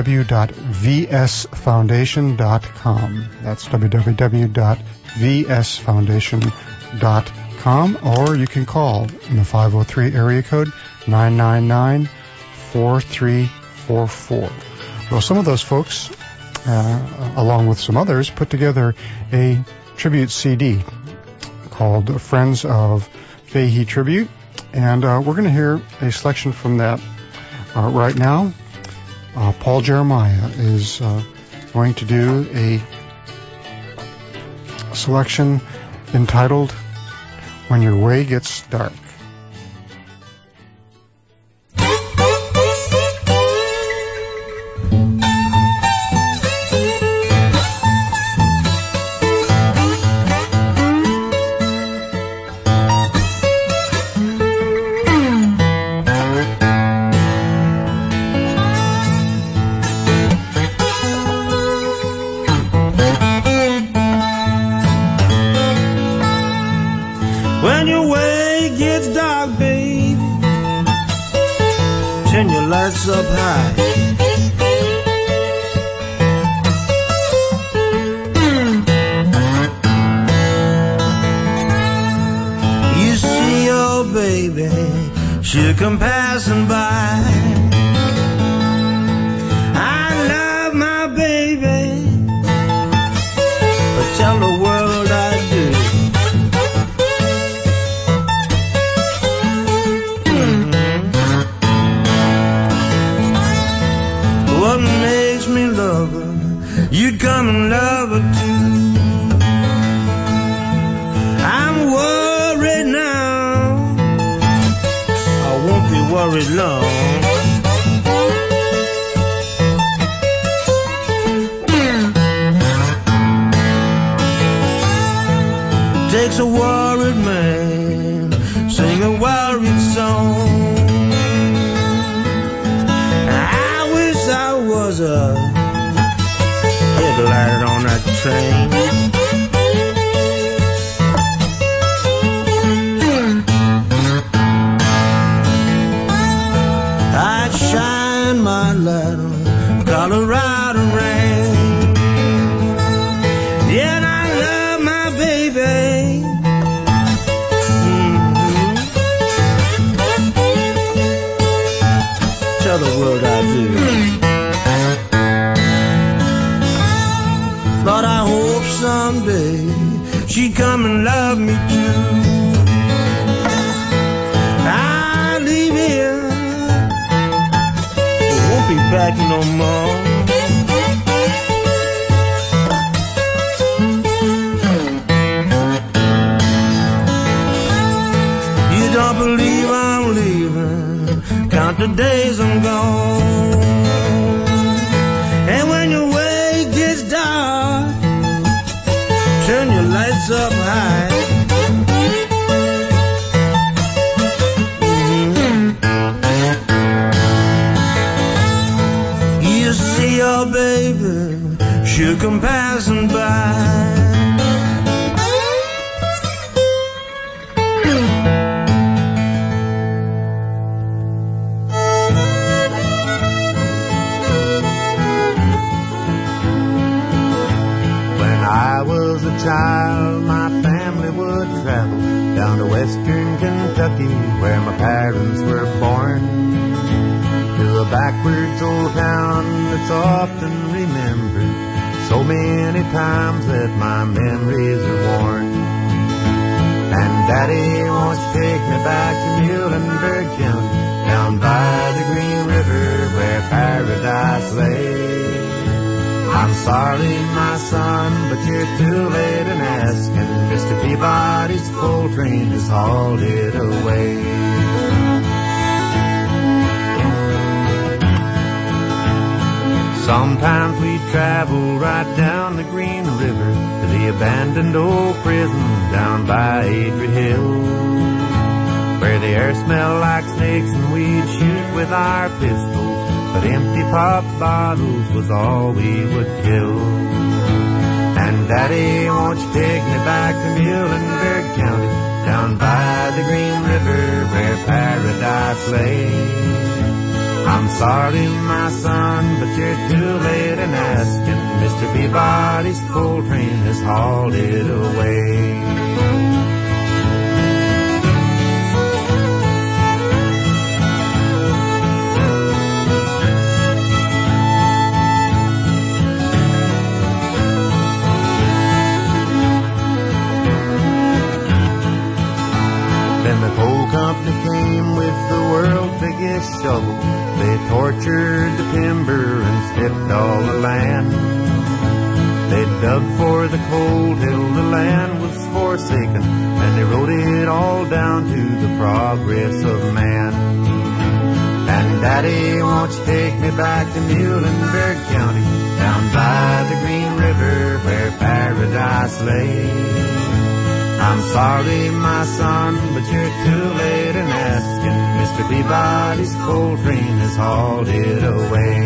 www.vsfoundation.com. That's www.vsfoundation.com, or you can call in the 503 area code 999-4344. Well, some of those folks, along with some others, put together a tribute CD called Friends of Fahey Tribute, and we're going to hear a selection from that right now. Paul Jeremiah is going to do a selection entitled When Your Way Gets Dark. Up high. You see your baby, she'll come passing by. I love my baby, but tell the world I do. What makes me love her, you'd come and love her too. I'm worried now, I won't be worried long. Takes a worried man, sing a worried song. I was a headlight on that train. I'd shine my light on Colorado rain. Yeah, I love my baby. Tell the world I do. But I hope someday she'd come and love me too. I'll leave here, but won't be back no more. You don't believe I'm leaving, count the days I'm gone. And when your way gets dark, turn your lights up high. You see your baby, she'll come passing by. Child, my family would travel down to western Kentucky, where my parents were born, to a backwards old town that's often remembered so many times that my memories are worn. And Daddy wants to take me back to Muhlenberg County, down by the Green River where paradise lay. I'm sorry, my son, but you're too late in asking. Mr. Peabody's coal train has hauled it away. Sometimes we travel right down the Green River to the abandoned old prison down by Adrie Hill, where the air smelled like snakes and we'd shoot with our pistols, but empty pop bottles was all we would kill. And Daddy, won't you take me back to Muhlenberg County, down by the Green River where paradise lay? I'm sorry, my son, but you're too late in asking. Mr. Peabody's coal train has hauled it away. Then the coal company came with the world's biggest shovel. They tortured the timber and stripped all the land. They dug for the coal till the land was forsaken, and they wrote it all down to the progress of man. And Daddy, won't you take me back to Muhlenberg County, down by the Green River where paradise lay? I'm sorry, my son, but you're too late in asking. Mr. Peabody's coal train has hauled it away.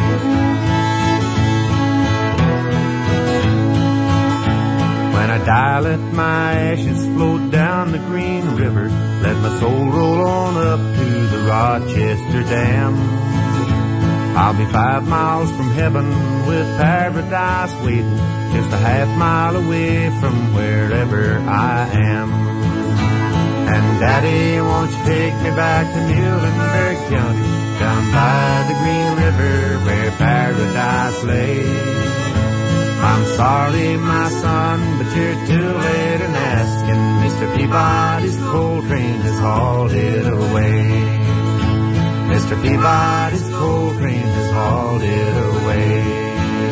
When I die, let my ashes float down the Green River. Let my soul roll on up to the Rochester Dam. I'll be 5 miles from heaven with paradise waiting, just a half mile away from wherever I am. And Daddy, won't you take me back to Muhlenberg County, down by the Green River where paradise lay? I'm sorry, my son, but you're too late in asking. Mr. Peabody's coal train has hauled it away. Mr. Peabody's coal train has hauled it away.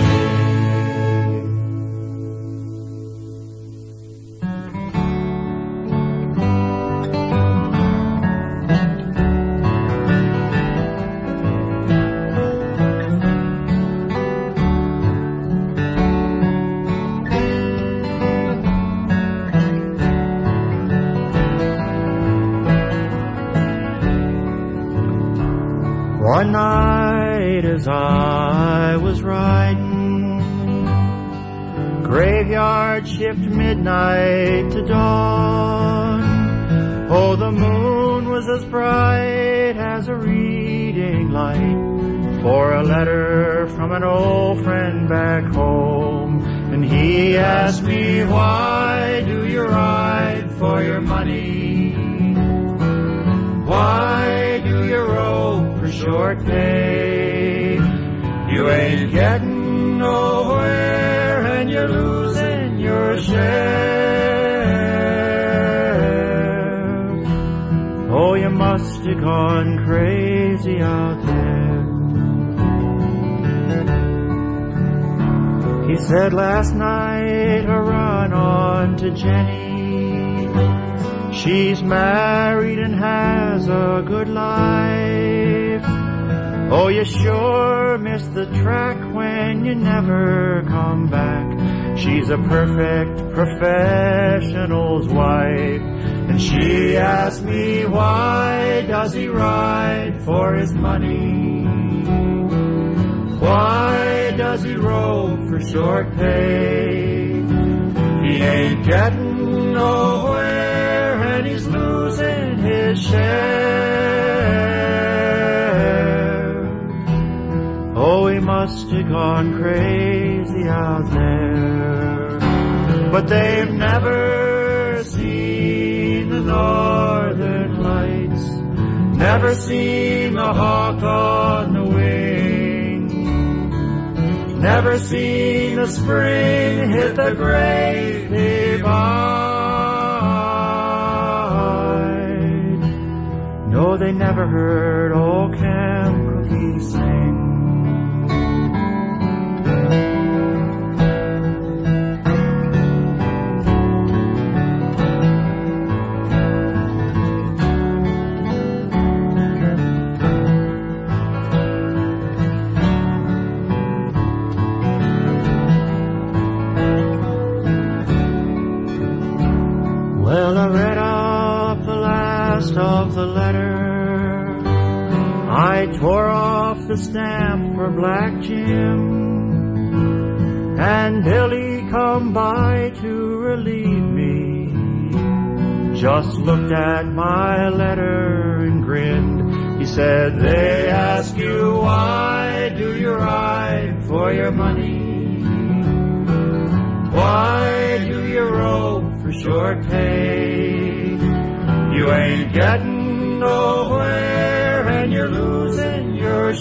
One night as I was riding, graveyard shift midnight to dawn. Oh, the moon was as bright as a reading light for a letter from an old friend back home. And he asked me, why do you ride for your money? Why do you row for short pay? You ain't getting nowhere and you're losing your share. Oh, you must have gone crazy out there. He said last night I run on to Jenny. She's married and has a good life. Oh, you sure miss the track when you never come back. She's a perfect professional's wife. And she asked me, why does he ride for his money? Why does he row for short pay? He ain't getting nowhere and he's losing his share. Oh, he must have gone crazy out there. But they've never seen the northern lights, never seen the hawk on the wing, never seen the spring hit the great divide. No, they never heard old Camp Cookie sing. Well, I read off the last of the letter. I tore off the stamp for Black Jim, and Billy come by to relieve me. Just looked at my letter and grinned. He said, they ask you why do you ride for your money? Why do you rope for short pay? You ain't getting nowhere and you're losing your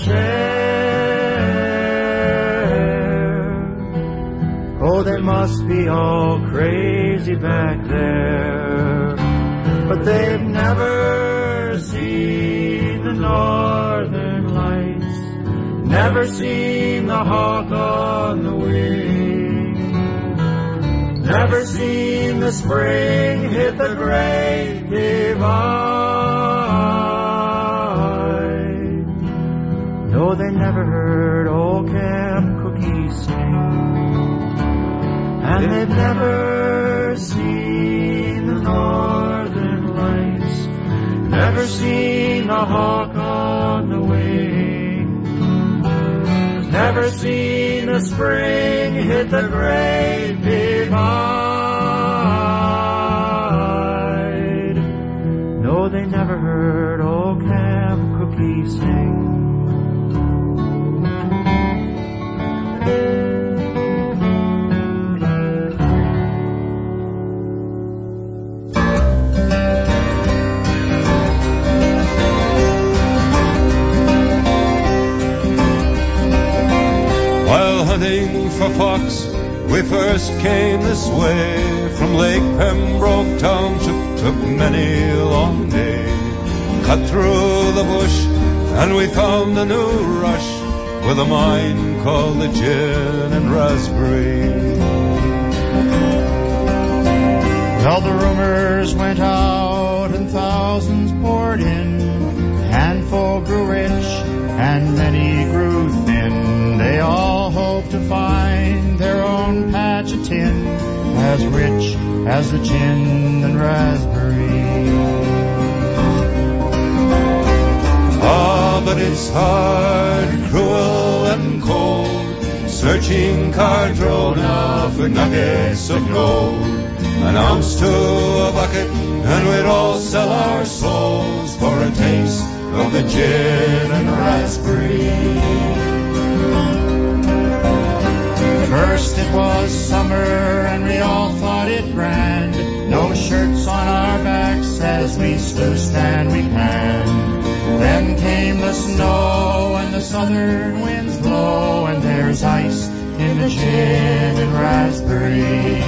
share. Oh, they must be all crazy back there, but they've never seen the northern lights, never seen the hawk on the wing, never seen the spring hit the great divide. No, they never heard old Camp Cookie sing, and they've never seen the northern lights, never seen the hawk on the wing, never seen the spring hit the great divide. No, they never heard old Camp Cookie sing. Hunting for fox, we first came this way from Lake Pembroke Township. Took many a long day, cut through the bush, and we found a new rush with a mine called the Gin and Raspberry. Well, the rumors went out and thousands poured in. A handful grew rich and many grew thin. They all hoped to find their own patch of tin, as rich as the gin and raspberry. Ah, but it's hard, cruel and cold, searching Cardrona for nuggets of gold. An ounce to a bucket, and we'd all sell our souls for a taste of the gin and raspberry. First it was summer and we all thought it grand. No shirts on our backs as we sluiced and we panned. Then came the snow and the southern winds blow, and there's ice in the gin and raspberry.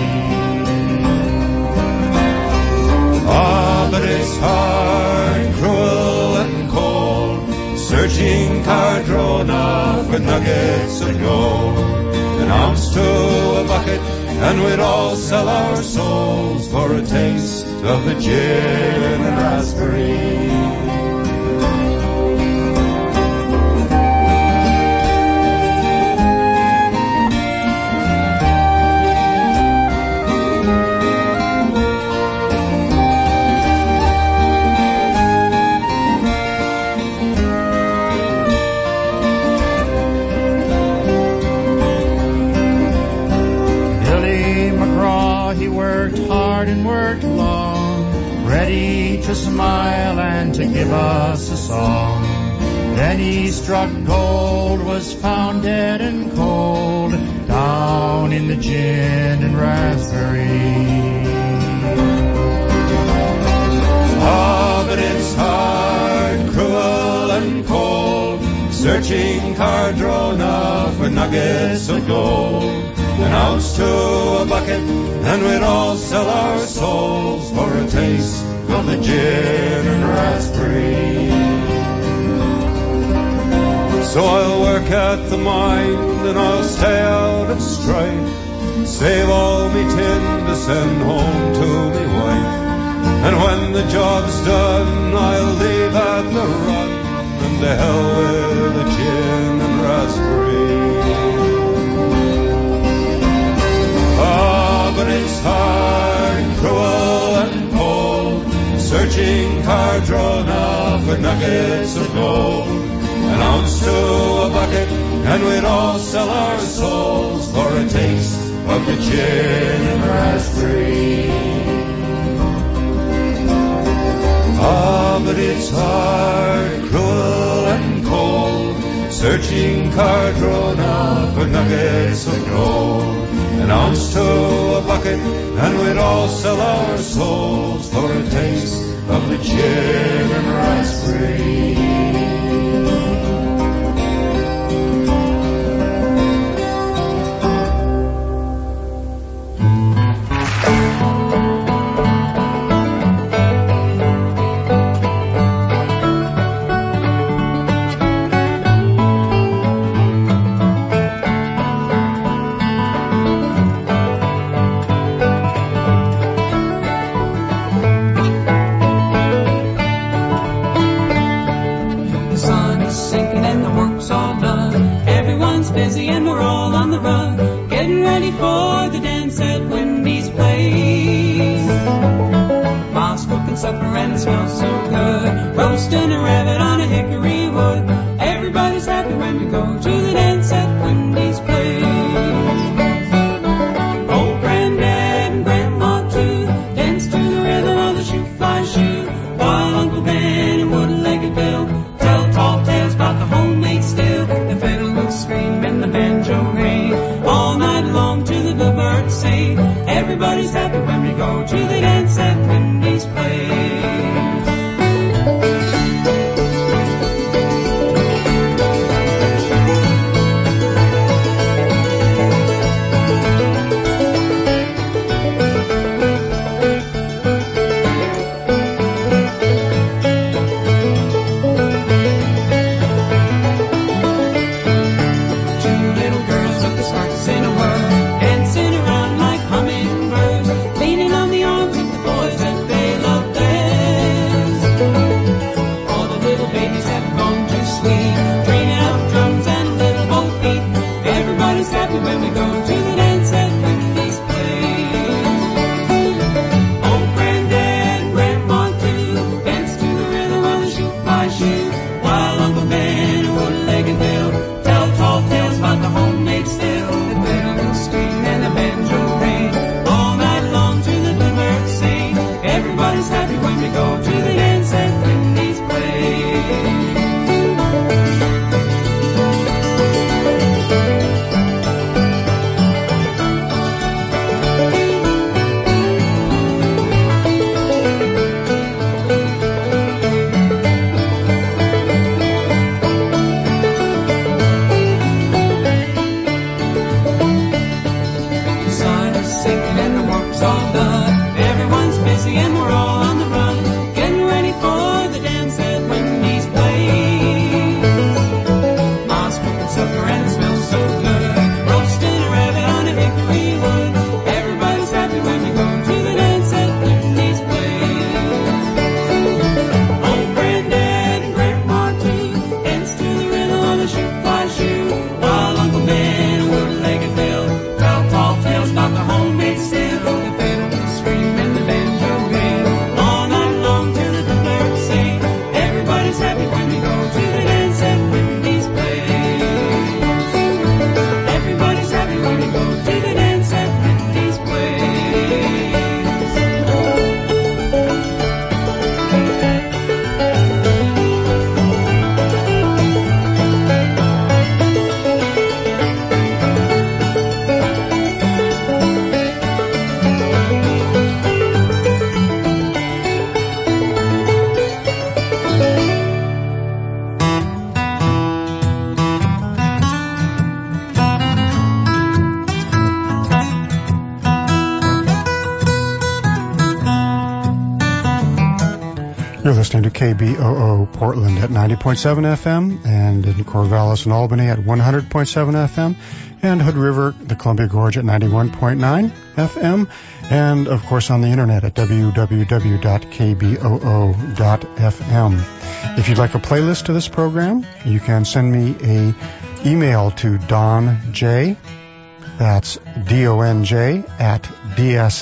Ah, but it's hard, cruel and cold, searching Cardrona for nuggets of gold. An ounce to a bucket, and we'd all sell our souls for a taste of the gin and raspberry. And worked long, ready to smile and to give us a song. Then he struck gold, was found dead and cold, down in the gin and raspberry. Ah, but it's hard, cruel and cold, searching Cardrona for nuggets of gold. An ounce to a bucket, and we'd all sell our souls for a taste of the gin and raspberry. So I'll work at the mine, and I'll stay out of strife, save all me tin to send home to me wife. And when the job's done, I'll leave at the run, and to hell with the gin and raspberry. Ah, but it's hard, cruel and cold, searching Cardrona for nuggets of gold. an ounce to a bucket, and we'd all sell our souls for a taste of the gin and raspberry. Ah, but it's hard, cruel and cold, searching Cardrona for nuggets of gold. An ounce to a bucket, and we'd all sell our souls for a taste of the gin and raspberry. Supper and it smells so good. Roasting a rabbit on a hickory wood. Everybody's happy when we go to the dance at Wendy's place. Old Granddad and Grandma too dance to the rhythm of the shoe-fly shoe. While Uncle Ben and Wood-legged Bill tell tall tales about the homemade still. The fiddle will scream and the banjo ring all night long to the bluebirds sing. Everybody's happy when we go to the dance at Wendy's place. You're listening to KBOO Portland at 90.7 FM and in Corvallis and Albany at 100.7 FM and Hood River, the Columbia Gorge at 91.9 FM and of course on the internet at www.kboo.fm. If you'd like a playlist to this program, you can send me a email to donj, that's DONJ at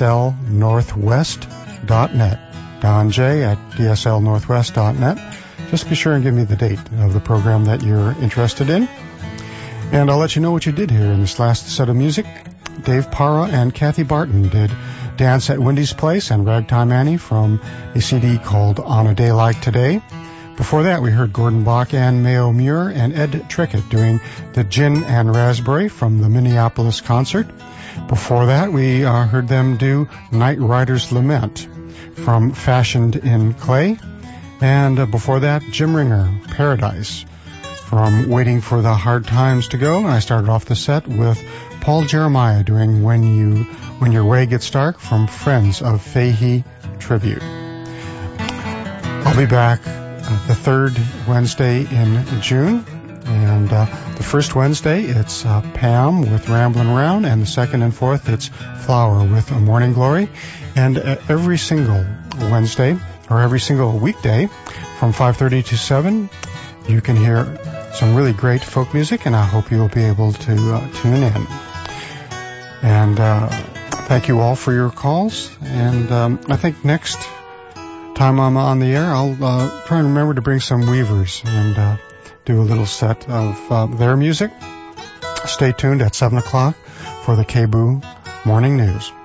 DSLNorthwest.net. Don J at DSLNorthwest.net. just be sure and give me the date of the program that you're interested in. And I'll let you know what you did here in this last set of music. Dave Para and Kathy Barton did Dance at Wendy's Place and Ragtime Annie from a CD called On a Day Like Today. Before that, we heard Gordon Bach and Mayo Muir and Ed Trickett doing the Gin and Raspberry from the Minneapolis concert. Before that, we heard them do Night Rider's Lament from Fashioned in Clay. And before that, Jim Ringer, Paradise from Waiting for the Hard Times to Go. And I started off the set with Paul Jeremiah doing When Your Way Gets Dark from Friends of Fahey Tribute. I'll be back the third Wednesday in June. And the first Wednesday, it's Pam with Ramblin' Round, and the second and fourth, it's Flower with A Morning Glory. And every single Wednesday, or every single weekday, from 5:30 to 7, you can hear some really great folk music, and I hope you'll be able to tune in. And thank you all for your calls. And I think next time I'm on the air, I'll try and remember to bring some Weavers and do a little set of their music. Stay tuned at 7 o'clock for the KBOO Morning News.